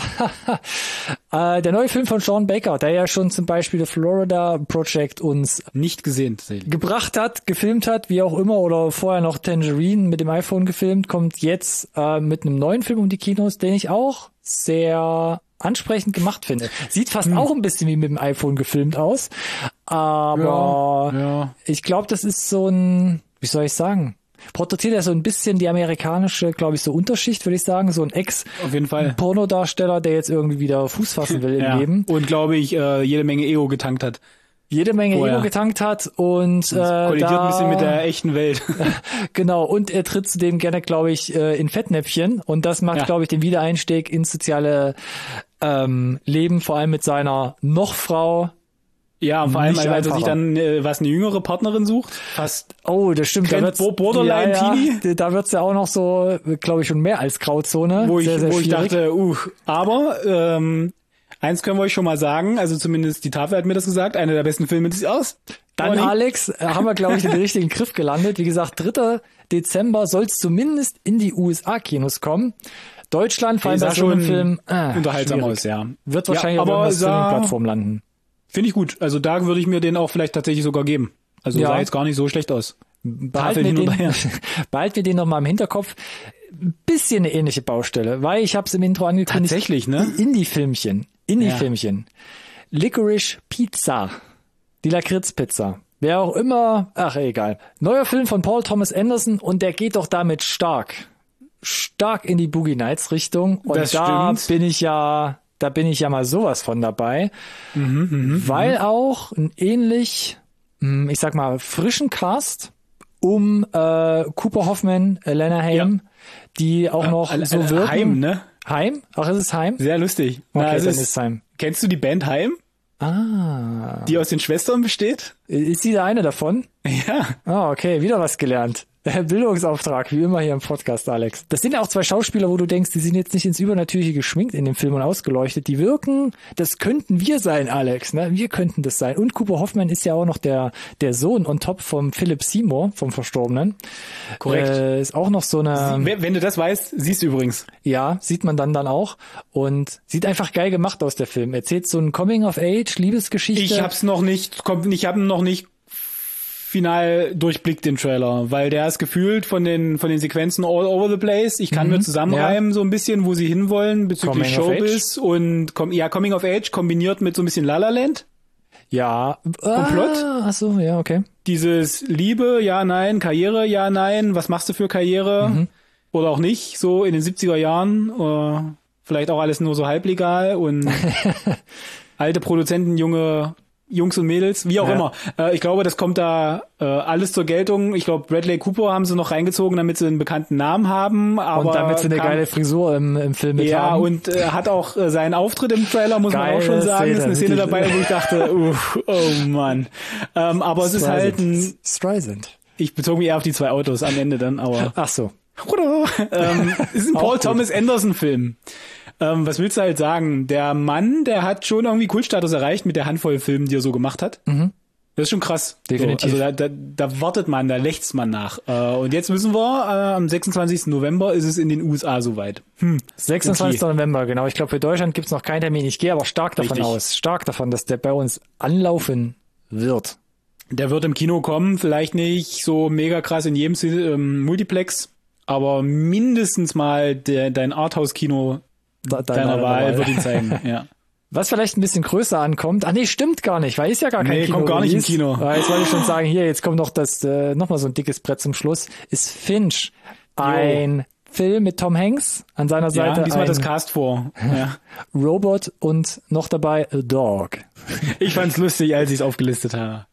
äh, der neue Film von Sean Baker, der ja schon zum Beispiel The Florida Project uns nicht gesehen tatsächlich. gebracht hat, gefilmt hat, wie auch immer, oder vorher noch Tangerine mit dem iPhone gefilmt, kommt jetzt äh, mit einem neuen Film um die Kinos, den ich auch sehr ansprechend gemacht finde. Sieht fast hm. auch ein bisschen wie mit dem iPhone gefilmt aus, aber ja, ja. ich glaube, das ist so ein, wie soll ich sagen, porträtiert er so ein bisschen die amerikanische, glaube ich, so Unterschicht, würde ich sagen, so ein Ex-Pornodarsteller, der jetzt irgendwie wieder Fuß fassen will im ja. Leben. Und glaube ich, äh, jede Menge Ego getankt hat. Jede Menge Vorher. Ego getankt hat und äh, kollidiert da, ein bisschen mit der echten Welt. Genau, und er tritt zudem gerne, glaube ich, äh, in Fettnäpfchen und das macht, ja. glaube ich, den Wiedereinstieg ins soziale ähm, Leben, vor allem mit seiner Nochfrau. Ja, vor allem, weil er sich dann äh, was eine jüngere Partnerin sucht. Fast. Oh, das stimmt. Da wird's, Borderline ja, Teenie. Ja, da wird's ja auch noch so, glaube ich, schon mehr als Grauzone. Wo ich, sehr, sehr wo schwierig. ich dachte, uh, aber ähm, eins können wir euch schon mal sagen, also zumindest die Tafel hat mir das gesagt, einer der besten Filme des Jahres. Dann, Alex, haben wir, glaube ich, den richtigen Griff gelandet. Wie gesagt, dritter Dezember soll es zumindest in die U S A-Kinos kommen. Deutschland, vor allem bei so einem Film, äh, unterhaltsam schwierig. aus, ja. Wird wahrscheinlich ja, aber auf aber einer Streaming-Plattform landen. Finde ich gut. Also da würde ich mir den auch vielleicht tatsächlich sogar geben. Also ja. sah jetzt gar nicht so schlecht aus. Behalten wir, den, behalten wir den nochmal im Hinterkopf. Ein bisschen eine ähnliche Baustelle, weil ich habe es im Intro angekündigt. Tatsächlich, ne? Indie-Filmchen. Indie-Filmchen. Ja. Licorice Pizza. Die Lakritz-Pizza. Wer auch immer, ach egal. Neuer Film von Paul Thomas Anderson und der geht doch damit stark. Stark in die Boogie Nights Richtung. Und das da stimmt. bin ich ja, da bin ich ja mal sowas von dabei. Mhm, mh, weil mh. auch ein ähnlich, ich sag mal, frischen Cast um äh, Cooper Hoffman, Lena Heim, ja. die auch noch äh, so wirken. Heim, ne? Heim? Ach, ist es Heim? Sehr lustig. Okay, Na, dann ist, ist Heim. Kennst du die Band Heim? Ah. Die aus den Schwestern besteht? Ist sie da eine davon? Ja. Ah, okay, wieder was gelernt. Bildungsauftrag, wie immer hier im Podcast, Alex. Das sind ja auch zwei Schauspieler, wo du denkst, die sind jetzt nicht ins Übernatürliche geschminkt in dem Film und ausgeleuchtet. Die wirken, das könnten wir sein, Alex, ne? Wir könnten das sein. Und Cooper Hoffman ist ja auch noch der der Sohn on top vom Philip Seymour, vom Verstorbenen. Korrekt. Äh, ist auch noch so eine... Sie, wenn du das weißt, siehst du übrigens. Ja, sieht man dann dann auch. Und sieht einfach geil gemacht aus, der Film. Erzählt so ein Coming-of-Age, Liebesgeschichte. Ich hab's noch nicht, ich hab noch nicht final durchblickt den Trailer, weil der ist gefühlt von den von den Sequenzen all over the place. Ich kann mhm, mir zusammenreimen ja. so ein bisschen, wo sie hinwollen bezüglich Showbiz und ja Coming of Age kombiniert mit so ein bisschen La La Land. Ja. Und Plot. Ach so, ja, okay. Dieses Liebe, ja, nein, Karriere, ja, nein, was machst du für Karriere? Mhm. Oder auch nicht, so in den siebziger Jahren. Oder vielleicht auch alles nur so halblegal und alte Produzenten, junge Jungs und Mädels, wie auch Ja. immer. Äh, ich glaube, das kommt da äh, alles zur Geltung. Ich glaube, Bradley Cooper haben sie noch reingezogen, damit sie einen bekannten Namen haben. Aber und damit sie eine kam, geile Frisur im, im Film mit ja, haben. und äh, hat auch äh, seinen Auftritt im Trailer, muss man Geile auch schon sagen. Szene, Ist eine Szene wirklich. dabei, wo ich dachte, uff, oh Mann. Ähm, aber es ist halt ein, Streisand. ich bezog mich eher auf die zwei Autos am Ende dann, aber Ach so. ähm, ist ein Auch Paul gut. Thomas Anderson Film. Ähm, was willst du halt sagen? Der Mann, der hat schon irgendwie Kultstatus erreicht mit der Handvoll Filmen, die er so gemacht hat. Mhm. Das ist schon krass. Definitiv. So, also da, da, da wartet man, da lächzt man nach. Äh, und jetzt müssen wir, äh, am sechsundzwanzigsten November ist es in den U S A soweit. Hm. sechsundzwanzigsten November, genau. Ich glaube, für Deutschland gibt's noch keinen Termin. Ich gehe aber stark davon Richtig. aus, stark davon, dass der bei uns anlaufen wird. Der wird im Kino kommen, vielleicht nicht so mega krass in jedem ähm, Multiplex, aber mindestens mal der, dein Arthouse-Kino Da, da- deiner da- Wahl da- wird ihn zeigen. Ja. Was vielleicht ein bisschen größer ankommt. Ah nee, stimmt gar nicht, weil ist ja gar kein Nee, Kino. kommt gar nicht im Release. Kino. Ah, jetzt wollte ich schon sagen, hier, jetzt kommt noch das, äh, noch mal so ein dickes Brett zum Schluss. Ist Finch. Ein Film mit Tom Hanks an seiner Seite. Ja, diesmal ein das Cast vor. Ja. Robot und noch dabei A Dog. Ich fand's lustig, als ich es aufgelistet habe.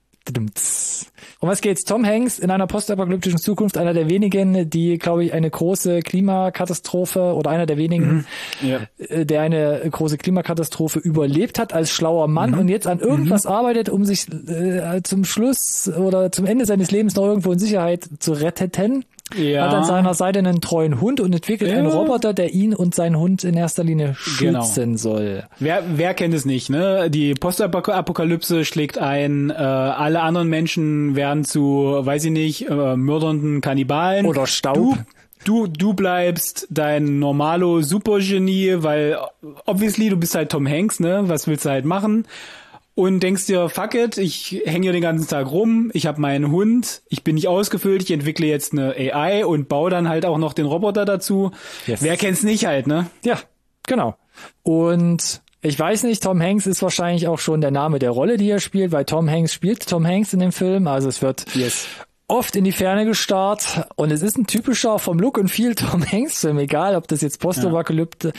Um was geht's? Tom Hanks in einer postapokalyptischen Zukunft, einer der wenigen, die, glaube ich, eine große Klimakatastrophe oder einer der wenigen, Ja. äh, der eine große Klimakatastrophe überlebt hat als schlauer Mann und jetzt an irgendwas arbeitet, um sich äh, zum Schluss oder zum Ende seines Lebens noch irgendwo in Sicherheit zu retten. Ja. Hat an seiner Seite einen treuen Hund und entwickelt Ja. einen Roboter, der ihn und seinen Hund in erster Linie Genau. schützen soll. Wer, wer kennt es nicht, ne? Die Postapokalypse schlägt ein, äh, alle anderen Menschen werden zu, weiß ich nicht, äh, mördernden Kannibalen. Oder Staub. Du, du, du bleibst dein normalo Supergenie, weil obviously du bist halt Tom Hanks, ne? Was willst du halt machen? Und denkst dir, fuck it, ich hänge hier den ganzen Tag rum, ich habe meinen Hund, ich bin nicht ausgefüllt, ich entwickle jetzt eine A I und baue dann halt auch noch den Roboter dazu. Yes. Wer kennt's nicht halt, ne? Ja, genau. Und ich weiß nicht, Tom Hanks ist wahrscheinlich auch schon der Name der Rolle, die er spielt, weil Tom Hanks spielt Tom Hanks in dem Film. Also es wird Yes. oft in die Ferne gestarrt und es ist ein typischer vom Look und Feel Tom Hanks Film, egal ob das jetzt Postapokalypse,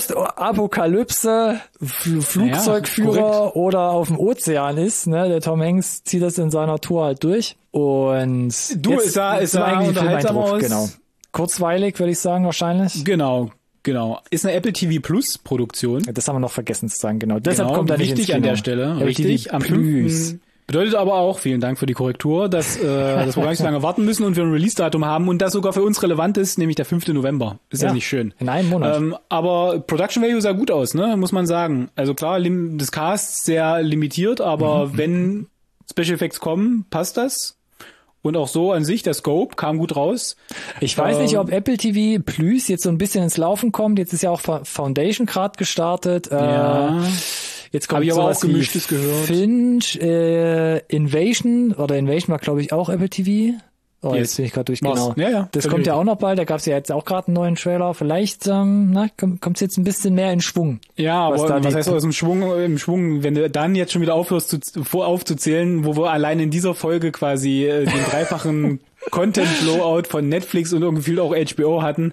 Postapokalypse, Fl- Flugzeugführer korrekt. oder auf dem Ozean ist. Ne? Der Tom Hanks zieht das in seiner Tour halt durch. Und Du, jetzt es sah- es sind sah eigentlich die unterhaltsam Filmeindruck, aus. Genau. Kurzweilig, würde ich sagen, wahrscheinlich. Genau, genau. Ist eine Apple T V Plus Produktion. Das haben wir noch vergessen zu sagen, genau. Deshalb Genau, kommt er nicht wichtig ins Kino. an der Stelle. Apple T V Richtig. Am Plus. fünften Bedeutet aber auch, vielen Dank für die Korrektur, dass, äh, dass wir gar nicht so lange warten müssen und wir ein Release-Datum haben und das sogar für uns relevant ist, nämlich der fünfte November. Ist ja, Ja, nicht schön. in einem Monat. Ähm, aber Production Value sah gut aus, ne, muss man sagen. Also klar, lim- das Cast sehr limitiert, aber Mhm. wenn Special Effects kommen, passt das. Und auch so an sich, der Scope kam gut raus. Ich weiß Ähm, nicht, ob Apple T V Plus jetzt so ein bisschen ins Laufen kommt. Jetzt ist ja auch Fo- Foundation gerade gestartet. Ja. Äh, jetzt kommt Hab ich aber sowas auch Gemischtes wie gehört. Finch, äh, Invasion oder Invasion war glaube ich auch Apple T V. Oh, Yes. jetzt bin ich gerade durch, War's. genau. Ja, ja, das völlig kommt ja richtig. auch noch bald. Da gab's ja jetzt auch gerade einen neuen Trailer. Vielleicht ähm, na, kommt es jetzt ein bisschen mehr in Schwung. Ja, Was aber da was die- heißt aus dem Schwung, im Schwung, wenn du dann jetzt schon wieder aufhörst zu, vor aufzuzählen, wo wir allein in dieser Folge quasi äh, den dreifachen Content-Blowout von Netflix und irgendwie auch H B O hatten.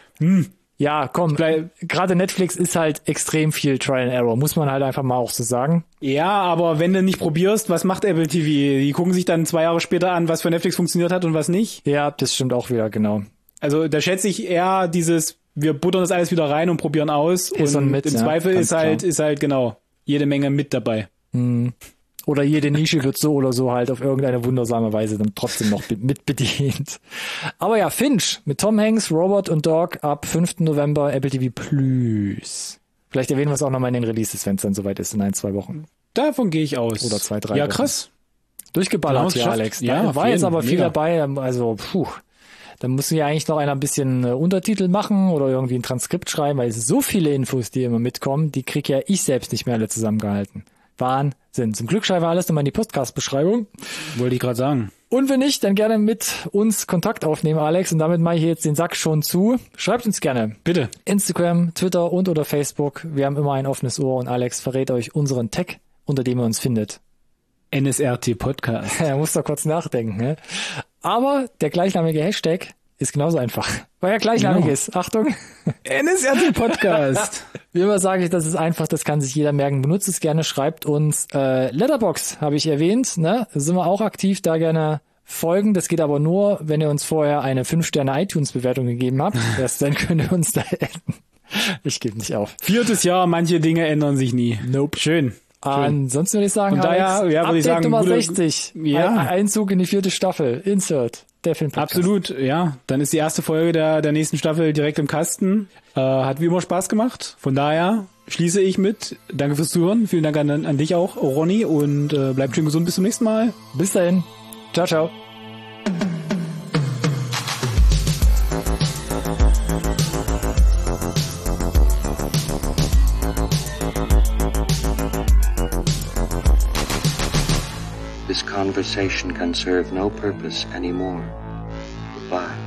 Ja, komm, bleib- gerade Netflix ist halt extrem viel Trial and Error, muss man halt einfach mal auch so sagen. Ja, aber wenn du nicht probierst, was macht Apple T V? Die gucken sich dann zwei Jahre später an, was für Netflix funktioniert hat und was nicht. Ja, das stimmt auch wieder, genau. Also da schätze ich eher dieses, wir buttern das alles wieder rein und probieren aus. Ist und und mit, im ja, Zweifel ganz ist halt, klar. ist halt genau jede Menge mit dabei. Oder jede Nische wird so oder so halt auf irgendeine wundersame Weise dann trotzdem noch be- mit bedient. Aber ja, Finch mit Tom Hanks, Robot und Dog ab fünften November Apple T V Plus. Vielleicht erwähnen wir es auch nochmal in den Releases, wenn es dann soweit ist, in ein, zwei Wochen. Davon gehe ich aus. Oder zwei, drei Ja, Wochen. krass. Durchgeballert Haben wir es hier, geschafft? Alex. Ja, Da auf war jetzt jeden. aber viel Mega. dabei, also puh. Da muss ja eigentlich noch einer ein bisschen äh, Untertitel machen oder irgendwie ein Transkript schreiben, weil es so viele Infos, die immer mitkommen, die krieg ja ich selbst nicht mehr alle zusammengehalten. Wahnsinn. Zum Glück schreiben wir alles nochmal in die Podcast-Beschreibung. Wollte ich gerade sagen. Und wenn nicht, dann gerne mit uns Kontakt aufnehmen, Alex. Und damit mache ich jetzt den Sack schon zu. Schreibt uns gerne. Bitte. Instagram, Twitter und oder Facebook. Wir haben immer ein offenes Ohr und Alex verrät euch unseren Tag, unter dem ihr uns findet. N S R T Podcast. Er muss da kurz nachdenken. Ne? Aber der gleichnamige Hashtag ist genauso einfach. Weil er gleichnamig Genau. ist. Achtung. N S R T Podcast. Wie immer sage ich, das ist einfach, das kann sich jeder merken. Benutzt es gerne, schreibt uns. Äh, Letterboxd habe ich erwähnt, ne? Sind wir auch aktiv, da gerne folgen. Das geht aber nur, wenn ihr uns vorher eine fünf Sterne iTunes-Bewertung gegeben habt. Erst dann könnt ihr uns da adden. Ich gebe nicht auf. Viertes Jahr, manche Dinge ändern sich nie. Nope. Schön. Ansonsten würde ich sagen, Von daher, Alex, ja, würde ich sagen, Nummer gute, sechzig. Ja. Ein Einzug in die vierte Staffel. Insert. Der Filmpodcast. Absolut, ja. Dann ist die erste Folge der, der nächsten Staffel direkt im Kasten. Äh, hat wie immer Spaß gemacht. Von daher schließe ich mit. Danke fürs Zuhören. Vielen Dank an, an dich auch, Ronny. Und äh, bleibt schön gesund. Bis zum nächsten Mal. Bis dahin. Ciao, ciao. This conversation can serve no purpose anymore. Goodbye.